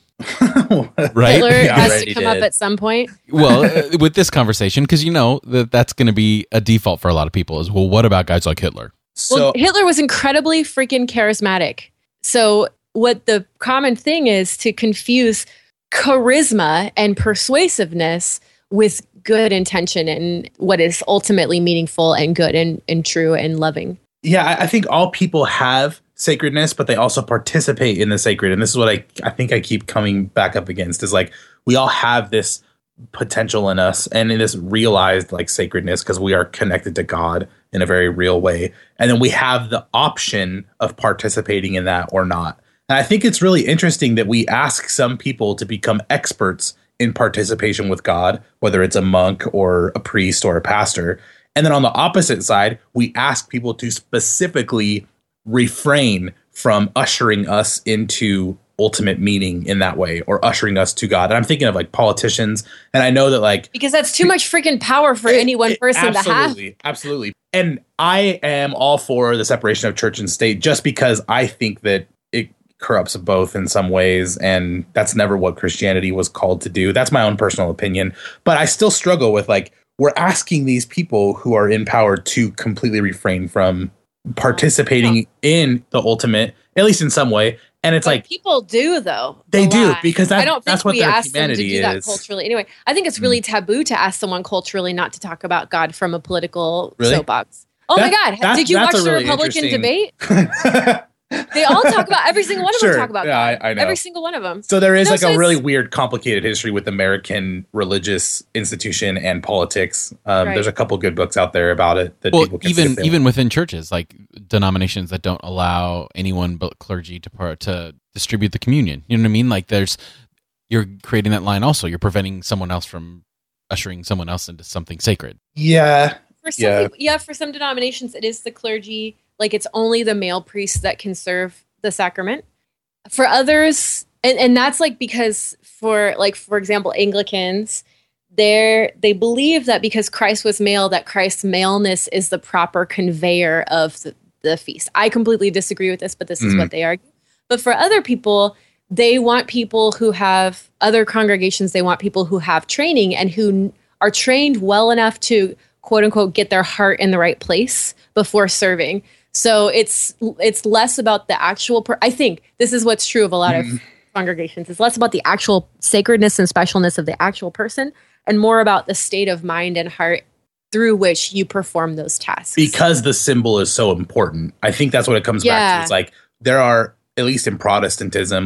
Right? Hitler Yeah, has already to come did. up at some point. Well, uh, with this conversation, because you know that that's going to be a default for a lot of people is, well, what about guys like Hitler? So Well, Hitler was incredibly freaking charismatic. So what the common thing is to confuse charisma and persuasiveness with good intention and what is ultimately meaningful and good and, and true and loving. yeah, I, I think all people have sacredness, but they also participate in the sacred. And this is what I, I think I keep coming back up against, is like, we all have this potential in us and in this realized like sacredness, because we are connected to God in a very real way. And then we have the option of participating in that or not. And I think it's really interesting that we ask some people to become experts in participation with God, whether it's a monk or a priest or a pastor. And then on the opposite side, we ask people to specifically refrain from ushering us into ultimate meaning in that way, or ushering us to God. And I'm thinking of like politicians. And I know that like, Because that's too much freaking power for It- any one it- person to have. absolutely, absolutely. And I am all for the separation of church and state, just because I think that it corrupts both in some ways, and that's never what Christianity was called to do. That's my own personal opinion. But I still struggle with like, we're asking these people who are in power to completely refrain from participating in the ultimate, at least in some way. And it's But like, people do, though. They a do, lot. because that- I don't think that's what we their ask them to humanity do that is. culturally. Anyway, I think it's really taboo to ask someone culturally not to talk about God from a political Really? soapbox. Oh That- my God! that- Did you that's watch a the really Republican interesting- debate? They all talk about every single one of Sure. them talk about Yeah, God. I- I know. Every single one of them. So there is No, like so a it's- really weird, complicated history with American religious institution and politics. Um, Right. There's a couple good books out there about it that Well, people can even skip through. even within churches, like denominations that don't allow anyone but clergy to par- to distribute the communion. You know what I mean? Like there's, you're creating that line also. You're preventing someone else from ushering someone else into something sacred. Yeah, For some Yeah. people, yeah, for some denominations, it is the clergy. Like it's only the male priests that can serve the sacrament. For others, and, and that's like because for like for example, Anglicans, they're they believe that because Christ was male, that Christ's maleness is the proper conveyor of the, the feast. I completely disagree with this, but this is Mhm. what they argue. But for other people, they want people who have other congregations. They want people who have training and who are trained well enough to quote unquote get their heart in the right place before serving. So it's it's less about the actual per- I think this is what's true of a lot of congregations. It's less about the actual sacredness and specialness of the actual person and more about the state of mind and heart through which you perform those tasks. because the symbol is so important. I think that's what it comes back Yeah. to. It's like there are, at least in Protestantism, like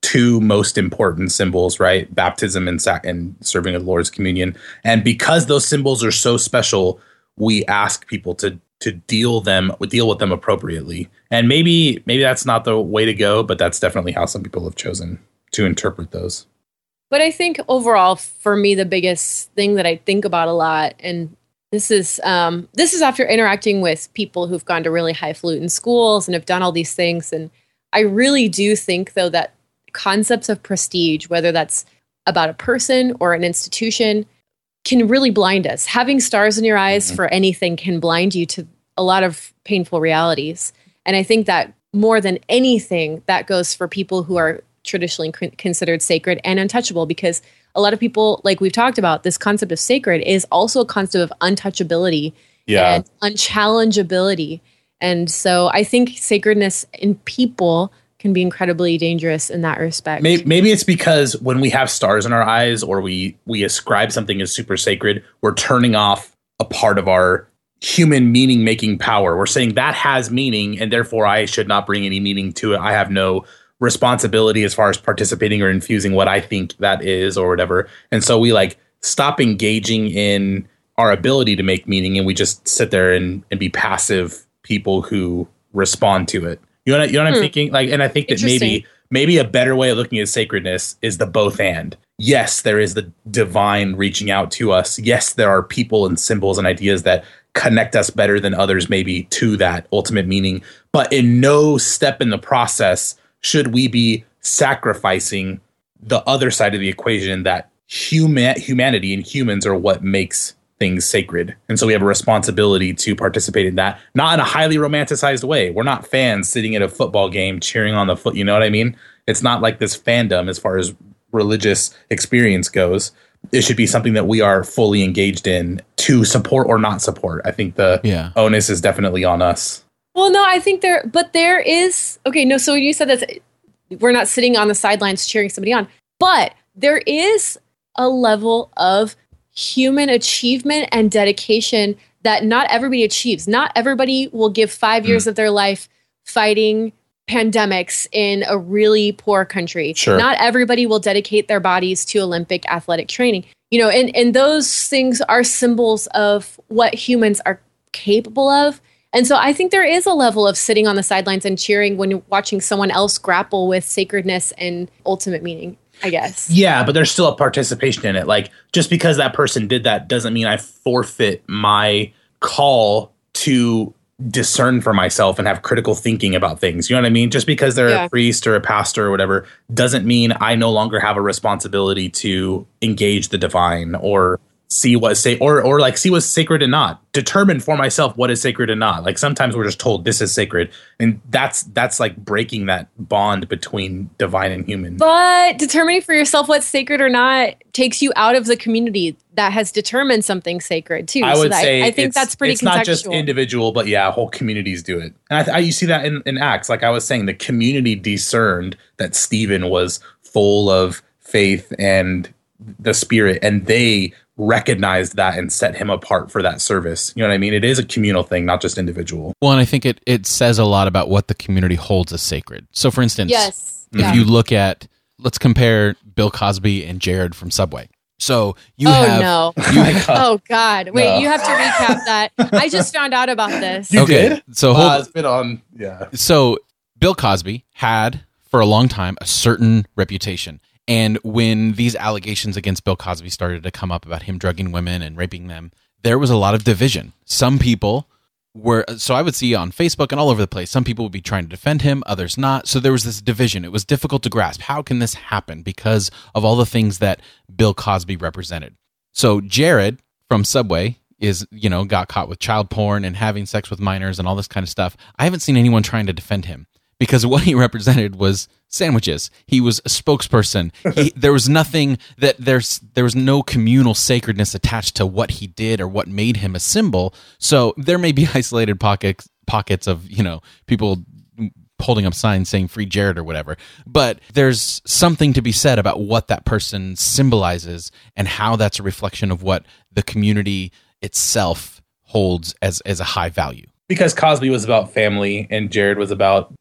two most important symbols, right? Baptism and, sac- and serving of the Lord's communion. And because those symbols are so special, we ask people to to deal them deal with them appropriately. And maybe maybe that's not the way to go, but that's definitely how some people have chosen to interpret those. But I think overall, for me, the biggest thing that I think about a lot, and this is um, this is after interacting with people who've gone to really highfalutin schools and have done all these things. And I really do think, though, that concepts of prestige, whether that's about a person or an institution, can really blind us. Having stars in your eyes mm-hmm. for anything can blind you to a lot of painful realities. And I think that more than anything, that goes for people who are traditionally c- considered sacred and untouchable, because a lot of people, like we've talked about, this concept of sacred is also a concept of untouchability yeah. and unchallengeability. And so I think sacredness in people can be incredibly dangerous in that respect. Maybe, maybe it's because when we have stars in our eyes or we we ascribe something as super sacred, we're turning off a part of our human meaning-making power. We're saying that has meaning, and therefore I should not bring any meaning to it. I have no responsibility as far as participating or infusing what I think that is or whatever. And so we like stop engaging in our ability to make meaning, and we just sit there and, and be passive people who respond to it. You know what, you know what hmm. I'm thinking? Like, and I think that maybe maybe a better way of looking at sacredness is the both and. Yes, there is the divine reaching out to us. Yes, there are people and symbols and ideas that connect us better than others maybe to that ultimate meaning. But in no step in the process should we be sacrificing the other side of the equation, that human humanity and humans are what makes things sacred. And so we have a responsibility to participate in that, not in a highly romanticized way. We're not fans sitting at a football game cheering on the foot. You know what I mean? It's not like this fandom as far as religious experience goes. It should be something that we are fully engaged in to support or not support. I think the yeah. onus is definitely on us. Well, no, I think there, but there is, okay, no, so you said that we're not sitting on the sidelines cheering somebody on, but there is a level of human achievement and dedication that not everybody achieves. Not everybody will give five years mm. of their life fighting pandemics in a really poor country. Sure. Not everybody will dedicate their bodies to Olympic athletic training. You know, and, and those things are symbols of what humans are capable of. And so I think there is a level of sitting on the sidelines and cheering when you're watching someone else grapple with sacredness and ultimate meaning, I guess. Yeah, but there's still a participation in it. Like, just because that person did that doesn't mean I forfeit my call to discern for myself and have critical thinking about things. You know what I mean? Just because they're yeah. a priest or a pastor or whatever doesn't mean I no longer have a responsibility to engage the divine or see what's sa- or or like see what's sacred and not. Determine for myself what is sacred and not. Like, sometimes we're just told this is sacred, and that's that's like breaking that bond between divine and human. But determining for yourself what's sacred or not takes you out of the community that has determined something sacred too. I would so say I, I think it's, that's pretty it's contextual. Not just individual, but yeah, whole communities do it. And I, I you see that in, in Acts. Like I was saying, the community discerned that Stephen was full of faith and the Spirit, and they recognized that and set him apart for that service. You know what I mean? It is a communal thing, not just individual. Well, and I think it, it says a lot about what the community holds as sacred. So, for instance, yes. if yeah. you look at, let's compare Bill Cosby and Jared from Subway. So you oh, have... no. You have, oh, God. Wait, no. you have to recap that. I just found out about this. You okay, did? So wow, hold, it's been on, yeah. So Bill Cosby had, for a long time, a certain reputation. And when these allegations against Bill Cosby started to come up about him drugging women and raping them, there was a lot of division. Some people were, so I would see on Facebook and all over the place, some people would be trying to defend him, others not. So there was this division. It was difficult to grasp. How can this happen? Because of all the things that Bill Cosby represented. So Jared from Subway is, you know, got caught with child porn and having sex with minors and all this kind of stuff. I haven't seen anyone trying to defend him, because what he represented was sandwiches. He was a spokesperson. He, there was nothing that there's there was no communal sacredness attached to what he did or what made him a symbol. So there may be isolated pockets pockets of, you know, people holding up signs saying free Jared or whatever. But there's something to be said about what that person symbolizes and how that's a reflection of what the community itself holds as as a high value. Because Cosby was about family and Jared was about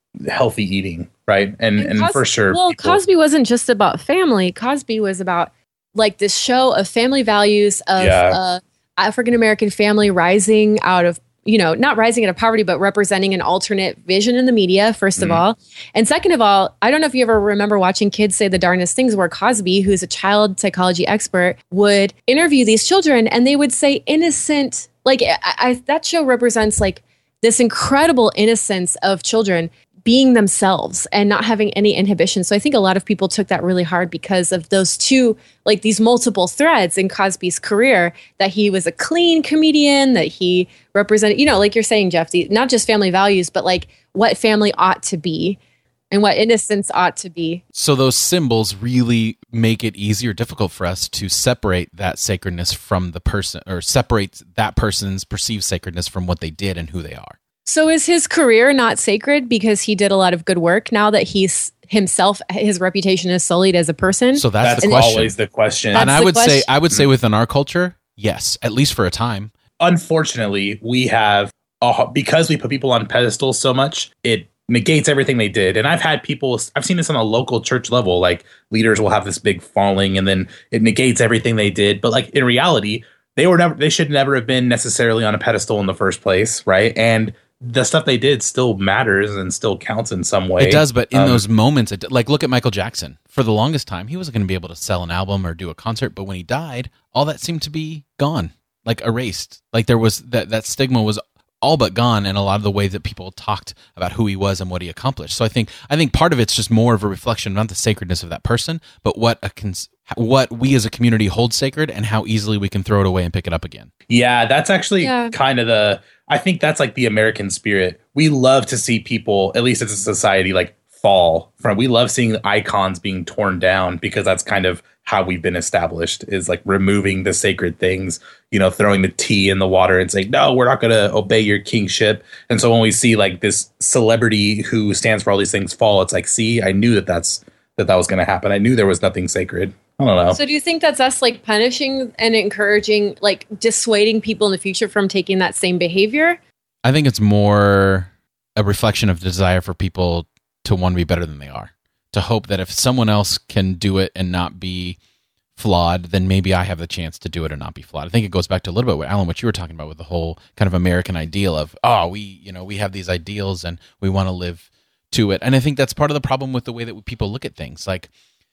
healthy eating, right? And and, and Cos- for sure, well, people, Cosby wasn't just about family. Cosby was about like this show of family values of Yeah. uh, African American family rising out of, you know, not rising out of poverty, but representing an alternate vision in the media, first of Mhm. all. And second of all, I don't know if you ever remember watching Kids Say the Darndest Things, where Cosby, who's a child psychology expert, would interview these children and they would say innocent, like I, I, that show represents like this incredible innocence of children being themselves and not having any inhibition. So I think a lot of people took that really hard because of those two, like these multiple threads in Cosby's career, that he was a clean comedian, that he represented, you know, like you're saying, Jeff, the, not just family values, but like what family ought to be and what innocence ought to be. So those symbols really make it easier, difficult for us to separate that sacredness from the person, or separate that person's perceived sacredness from what they did and who they are. So is his career not sacred because he did a lot of good work now that he's himself, his reputation is sullied as a person? So that's, that's the question. always the question. That's and I the would say, question. I would say within our culture, yes, at least for a time. Unfortunately, we have uh, because we put people on pedestals so much, it negates everything they did. And I've had people, I've seen this on a local church level, like leaders will have this big falling and then it negates everything they did. But like in reality, they were never, they should never have been necessarily on a pedestal in the first place, right? And the stuff they did still matters and still counts in some way. It does, but in Um, those moments, it, like look at Michael Jackson. For the longest time, he wasn't going to be able to sell an album or do a concert, but when he died, all that seemed to be gone, like erased. Like there was that that stigma was all but gone, and a lot of the way that people talked about who he was and what he accomplished. So I think I think part of it's just more of a reflection, not the sacredness of that person, but what a cons- what we as a community hold sacred and how easily we can throw it away and pick it up again. Yeah, that's actually Yeah. kind of the, I think that's like the American spirit. We love to see people, at least as a society, like fall from, we love seeing icons being torn down because that's kind of how we've been established, is like removing the sacred things, you know, throwing the tea in the water and saying, no, we're not going to obey your kingship. And so when we see like this celebrity who stands for all these things fall, it's like, see, I knew that that's, that that was going to happen. I knew there was nothing sacred. I don't know. So do you think that's us like punishing and encouraging, like dissuading people in the future from taking that same behavior? I think it's more a reflection of the desire for people to want to be better than they are, to hope that if someone else can do it and not be flawed, then maybe I have the chance to do it and not be flawed. I think it goes back to a little bit what Alan, what you were talking about with the whole kind of American ideal of, oh, we, you know, we have these ideals and we want to live to it. And I think that's part of the problem with the way that people look at things. Like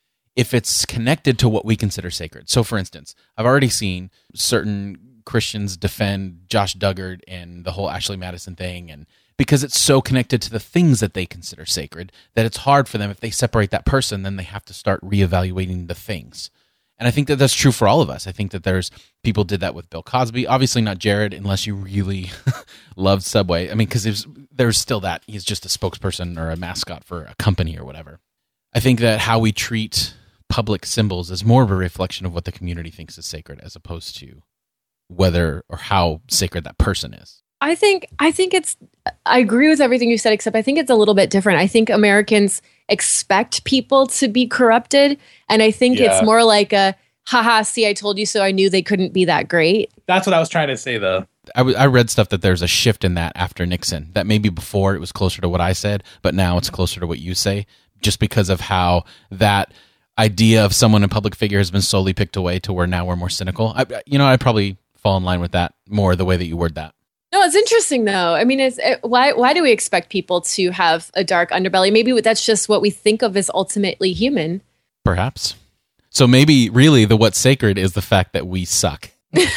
if it's connected to what we consider sacred. So for instance, I've already seen certain Christians defend Josh Duggar and the whole Ashley Madison thing, and because it's so connected to the things that they consider sacred that it's hard for them. If they separate that person, then they have to start reevaluating the things. And I think that that's true for all of us. I think that there's people did that with Bill Cosby, obviously not Jared, unless you really loved Subway. I mean, because there's, there's still that. He's just a spokesperson or a mascot for a company or whatever. I think that how we treat public symbols is more of a reflection of what the community thinks is sacred as opposed to whether or how sacred that person is. I think I think it's I agree with everything you said, except I think it's a little bit different. I think Americans expect people to be corrupted, and I think Yeah. it's more like a haha, see, I told you so, I knew they couldn't be that great. That's what I was trying to say, though. I, w- I read stuff that there's a shift in that after Nixon, that maybe before it was closer to what I said, but now it's closer to what you say, just because of how that idea of someone in public figure has been slowly picked away to where now we're more cynical. I, you know, I'd probably fall in line with that more, the way that you word that. No, it's interesting though. I mean, it's it, why why do we expect people to have a dark underbelly? Maybe that's just what we think of as ultimately human. Perhaps. So maybe really the what's sacred is the fact that we suck.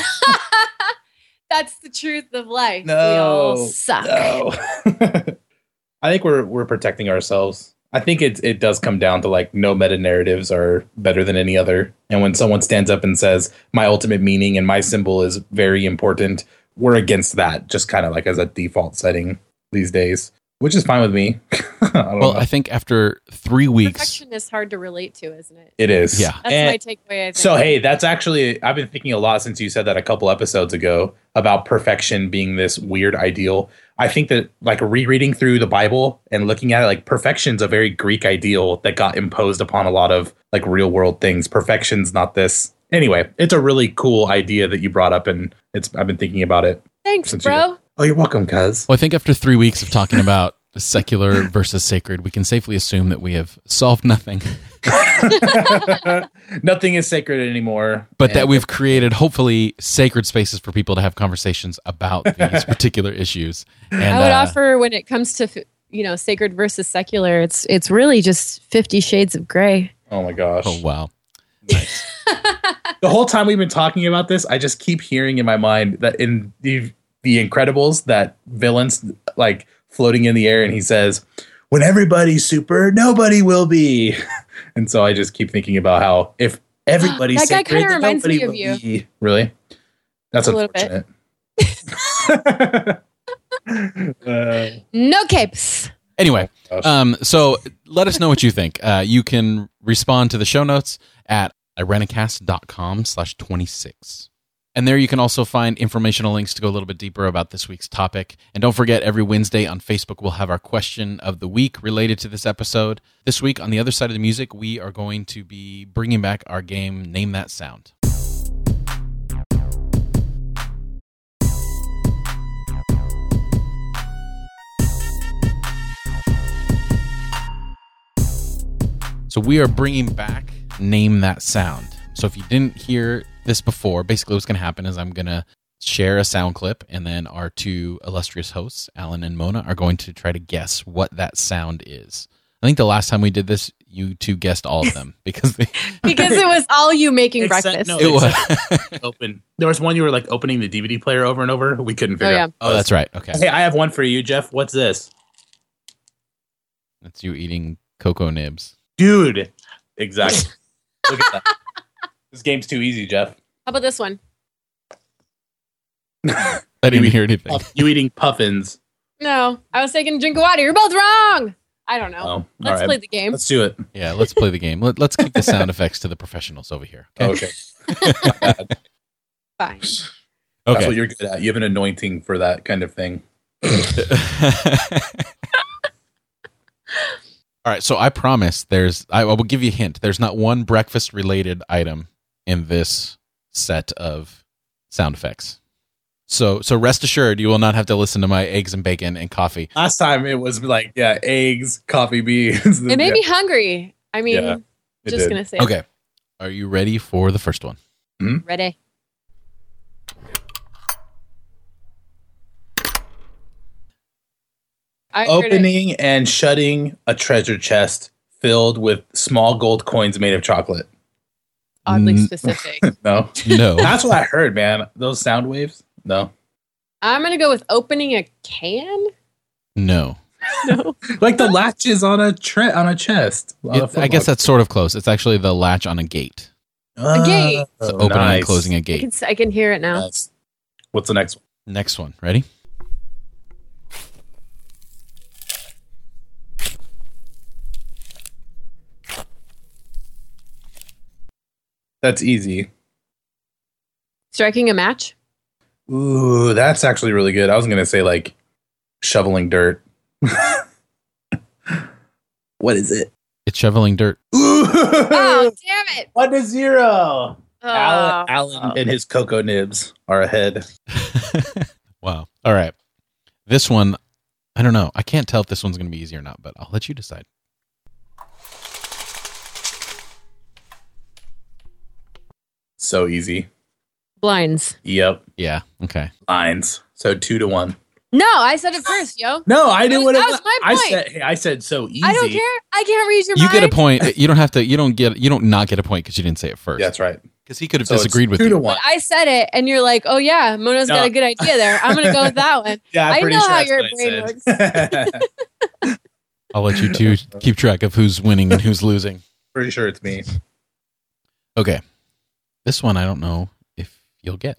That's the truth of life. No, we all suck. No. I think we're we're protecting ourselves. I think it it does come down to like no meta narratives are better than any other. And when someone stands up and says my ultimate meaning and my symbol is very important, we're against that, just kind of like as a default setting these days, which is fine with me. I don't Well, know. I think after three weeks, Perfection is hard to relate to, isn't it? It is. Yeah. That's And- my takeaway. I think. So, hey, that's actually, I've been thinking a lot since you said that a couple episodes ago about perfection being this weird ideal. I think that like rereading through the Bible and looking at it, like perfection's a very Greek ideal that got imposed upon a lot of like real world things. Perfection's not this. Anyway, it's a really cool idea that you brought up, and it's I've been thinking about it. Thanks, since you- bro. Oh, you're welcome, cuz. well, I think after three weeks of talking about Secular versus sacred. We can safely assume that we have solved nothing, Nothing is sacred anymore. but And- that we've created hopefully sacred spaces for people to have conversations about these particular issues. And I would uh, offer when it comes to you know sacred versus secular, it's it's really just Fifty Shades of Grey. Oh my gosh. oh wow, The whole time we've been talking about this, I just keep hearing in my mind that in the the Incredibles, that villain's like floating in the air and he says, "When everybody's super, nobody will be." And so I just keep thinking about how if everybody's That guy sacred, kinda then reminds nobody me of will you. be. Really? That's A little bit. unfortunate. uh, No capes. Anyway, gosh. um, so let us know what you think. Uh, you can respond to the show notes at irenicast.com slash 26. And there you can also find informational links to go a little bit deeper about this week's topic. And don't forget, every Wednesday on Facebook, we'll have our question of the week related to this episode. This week, on the other side of the music, we are going to be bringing back our game, Name That Sound. So we are bringing back Name That Sound. So if you didn't hear this before, basically what's going to happen is I'm going to share a sound clip, and then our two illustrious hosts, Alan and Mona, are going to try to guess what that sound is. I think the last time we did this, you two guessed all of them because they, Because it was all you making Except- breakfast. no, it was. except open. There was one you were like opening the D V D player over and over. We couldn't Oh, figure yeah. out. Oh, that's right. Okay, Hey, I have one for you, Jeff. What's this? that's you eating cocoa nibs. Dude. Exactly. Look at that. This game's too easy, Jeff. How about this one? I didn't hear anything. Puff- you eating puffins. No, I was taking a drink of water. You're both wrong. I don't know. Oh, all Let's right. play the game. Let's do it. Yeah, let's play the game. Let, let's keep the sound effects to the professionals over here. Okay. Okay. Fine. That's Okay. what you're good at. You have an anointing for that kind of thing. All right, so I promise there's I will give you a hint. There's not one breakfast related item in this set of sound effects. So so rest assured you will not have to listen to my eggs and bacon and coffee. Last time it was like, yeah, eggs, coffee beans. It made me hungry. I mean, Yeah, it just did. gonna say. Okay. Are you ready for the first one? Ready. I heard it. Opening and shutting a treasure chest filled with small gold coins made of chocolate. Oddly Mm. specific. No. No. That's what I heard, man. Those sound waves? No. I'm gonna go with opening a can. No. No. Like the latches on a tre- on a chest. On a It- I football- guess that's sort of close. It's actually the latch on a gate. Oh, gate. So opening nice. and closing a I gate. can s- I can hear it now. Nice. What's the next one? Next one. Ready? That's easy. Striking a match. Ooh, that's actually really good. I was gonna say like shoveling dirt. What is it? It's shoveling dirt. Ooh, Oh damn it! one to zero. Oh. Alan, Alan and his cocoa nibs are ahead. Wow. All right. This one, I don't know. I can't tell if this one's going to be easy or not, but I'll let you decide. So easy. Blinds. Yep. Yeah. Okay. Lines. So two to one. No, I said it first, yo. No, I knew That what was- it that was my I point. said. Hey, I said so easy. I don't care. I can't read your You mind. get a point. You don't have to. You don't get. You don't not get a point because you didn't say it first. Yeah, that's right. Because he could have So it's disagreed with two you. to one. But I said it, and you're like, "Oh yeah, Mona's got No. a good idea there. I'm gonna go with that one." Yeah, I'm I pretty know sure how that's your what I brain said. I'll let you two keep track of who's winning and who's losing. Pretty sure it's me. Okay. This one I don't know if you'll get.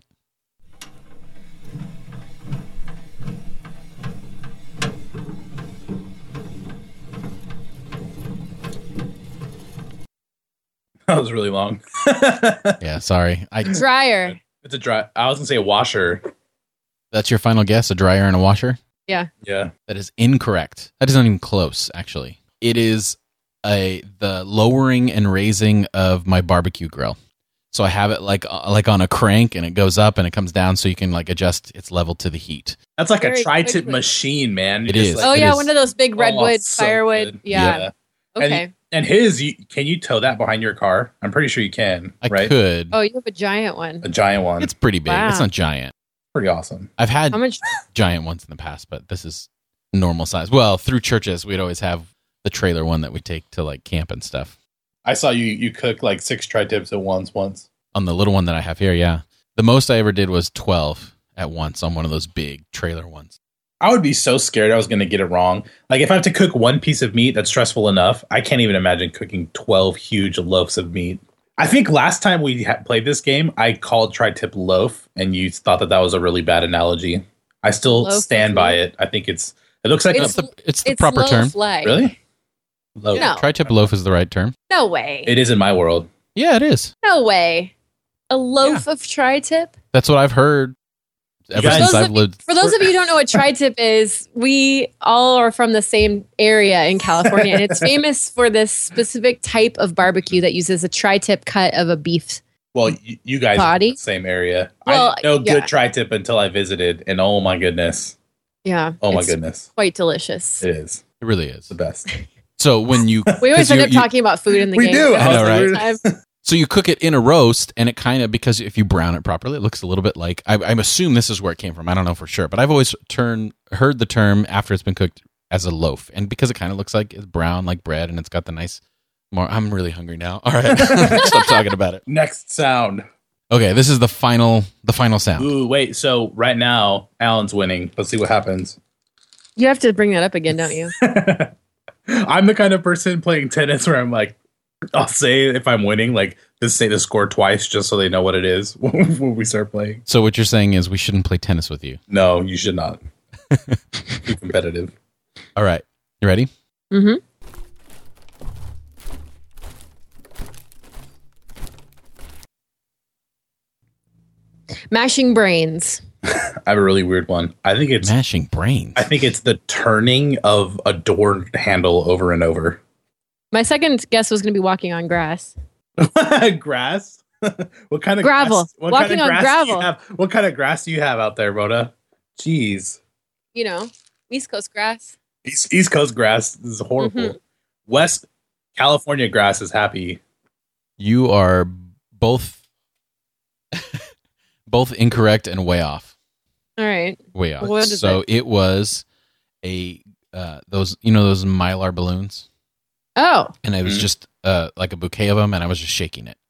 That was really long. Yeah. Sorry. I. Dryer. It's a dry. I was gonna say a washer. That's your final guess. A dryer and a washer. Yeah. Yeah. That is incorrect. That is not even close, actually. It is a the lowering and raising of my barbecue grill. So I have it like uh, like on a crank, and it goes up and it comes down, so you can like adjust its level to the heat. That's like Very a tri-tip quickly. machine, man. It You're is. just Oh like- It yeah, is- one of those big redwood, Oh, so firewood. good. Yeah. Yeah. Okay. And, and his, you, can you tow that behind your car? I'm pretty sure you can. I right? could. Oh, you have a giant one. A giant one. It's pretty big. Wow. It's not giant. pretty awesome. I've had How much? giant ones in the past, but this is normal size. Well, through churches, we'd always have the trailer one that we take to like camp and stuff. I saw you you cook like six tri-tips at once once. On the little one that I have here, yeah. The most I ever did was twelve at once on one of those big trailer ones. I would be so scared I was going to get it wrong. Like if I have to cook one piece of meat that's stressful enough, I can't even imagine cooking twelve huge loaves of meat. I think last time we ha- played this game, I called tri-tip loaf, and you thought that that was a really bad analogy. I still Loaf stand of by loaf? it. I think it's it looks like It's a, the it's the It's proper loaf term. like. really loaf. No. Tri-tip loaf is the right term. No way. It is in my world. Yeah, it is. No way. A loaf of tri-tip? That's what I've heard ever guys- since For those I've of you- lived. For those of you who don't know what tri-tip is, we all are from the same area in California, and it's famous for this specific type of barbecue that uses a tri-tip cut of a beef. Well, y- you guys are Body? in the same area. Well, I know yeah. good tri-tip until I visited, and oh my goodness, Yeah. oh my it's goodness, Quite delicious. it is It really is. the best. So when you We always 'cause end you- up you- talking about food in the We game. do. I know, right? I've- So you cook it in a roast, and it kind of, because if you brown it properly, it looks a little bit like, I, I assume this is where it came from. I don't know for sure, but I've always turn, heard the term after it's been cooked as a loaf. And because it kind of looks like it's brown like bread, and it's got the nice, more, I'm really hungry now. All right, stop talking about it. Next sound. Okay, this is the final, the final sound. Ooh, wait. So right now, Alan's winning. Let's see what happens. You have to bring that up again, don't you? I'm the kind of person playing tennis where I'm like, I'll say if I'm winning, like just say the score twice just so they know what it is when we start playing. So what you're saying is we shouldn't play tennis with you. No, you should not. Too competitive. All right, you ready? Mm-hmm. Mashing brains. I have a really weird one. I think it's Mashing brains. I think it's the turning of a door handle over and over. My second guess was going to be walking on grass. Grass? What kind of Gravel. Grass, what Walking kind of on grass gravel. Do you have? What kind of grass do you have out there, Mona? Jeez. You know, East Coast grass. East, East Coast grass is horrible. Mhm. West California grass is happy. You are both both incorrect and way off. All right. Way off. What is so it? it was a uh, those you know those Mylar balloons, Oh. and it was Mhm. just uh, like a bouquet of them, and I was just shaking it.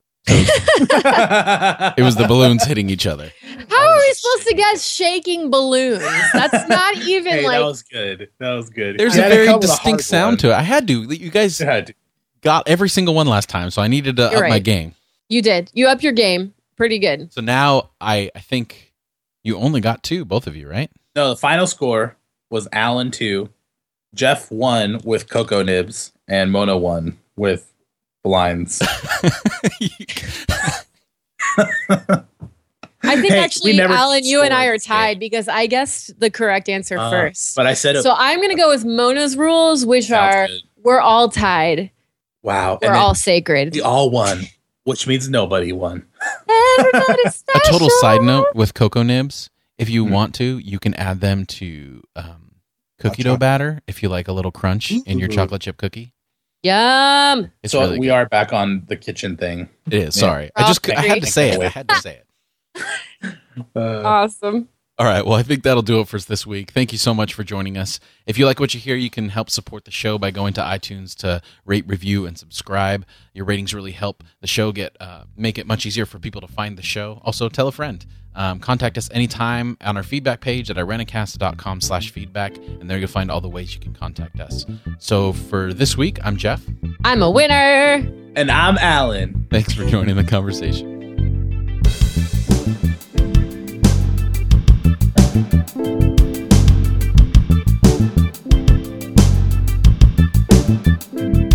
It was the balloons hitting each other. How are we supposed to guess shaking balloons? That's not even Hey, like. that was good. That was good. There's You a had to very come with a distinct hard sound one. to it. I had to. You guys You had to. got every single one last time, so I needed to You're up my right. game. You did. You up your game. Pretty good. So now I, I think you only got two, both of you, right? No, the final score was Alan two, Jeff one with Cocoa Nibs, and Mona one with blinds. I think Hey, we actually, never Alan, you and I are scored. tied because I guessed the correct answer Uh, first. But I said it. So I'm going to go with Mona's rules, which Sounds are good. we're all tied. Wow. We're and then all sacred. we all won, which means nobody won. Everybody's A special. total side note with Cocoa Nibs, if you Mhm. want to, you can add them to um, cookie Hot dough chocolate. batter if you like a little crunch in your Ooh. chocolate chip cookie. Yum. It's so really we good. are back on the kitchen thing. It is. Yeah. Sorry, I just I had to say it. I Wait. had to say it. Uh, Awesome. All right. Well, I think that'll do it for us this week. Thank you so much for joining us. If you like what you hear, you can help support the show by going to iTunes to rate, review, and subscribe. Your ratings really help the show get uh, make it much easier for people to find the show. Also, tell a friend. Um, contact us anytime on our feedback page at irenicast.com slash feedback, and there you'll find all the ways you can contact us. So for this week, I'm Jeff. I'm a winner. and I'm Alan. Thanks for joining the conversation. Thank you.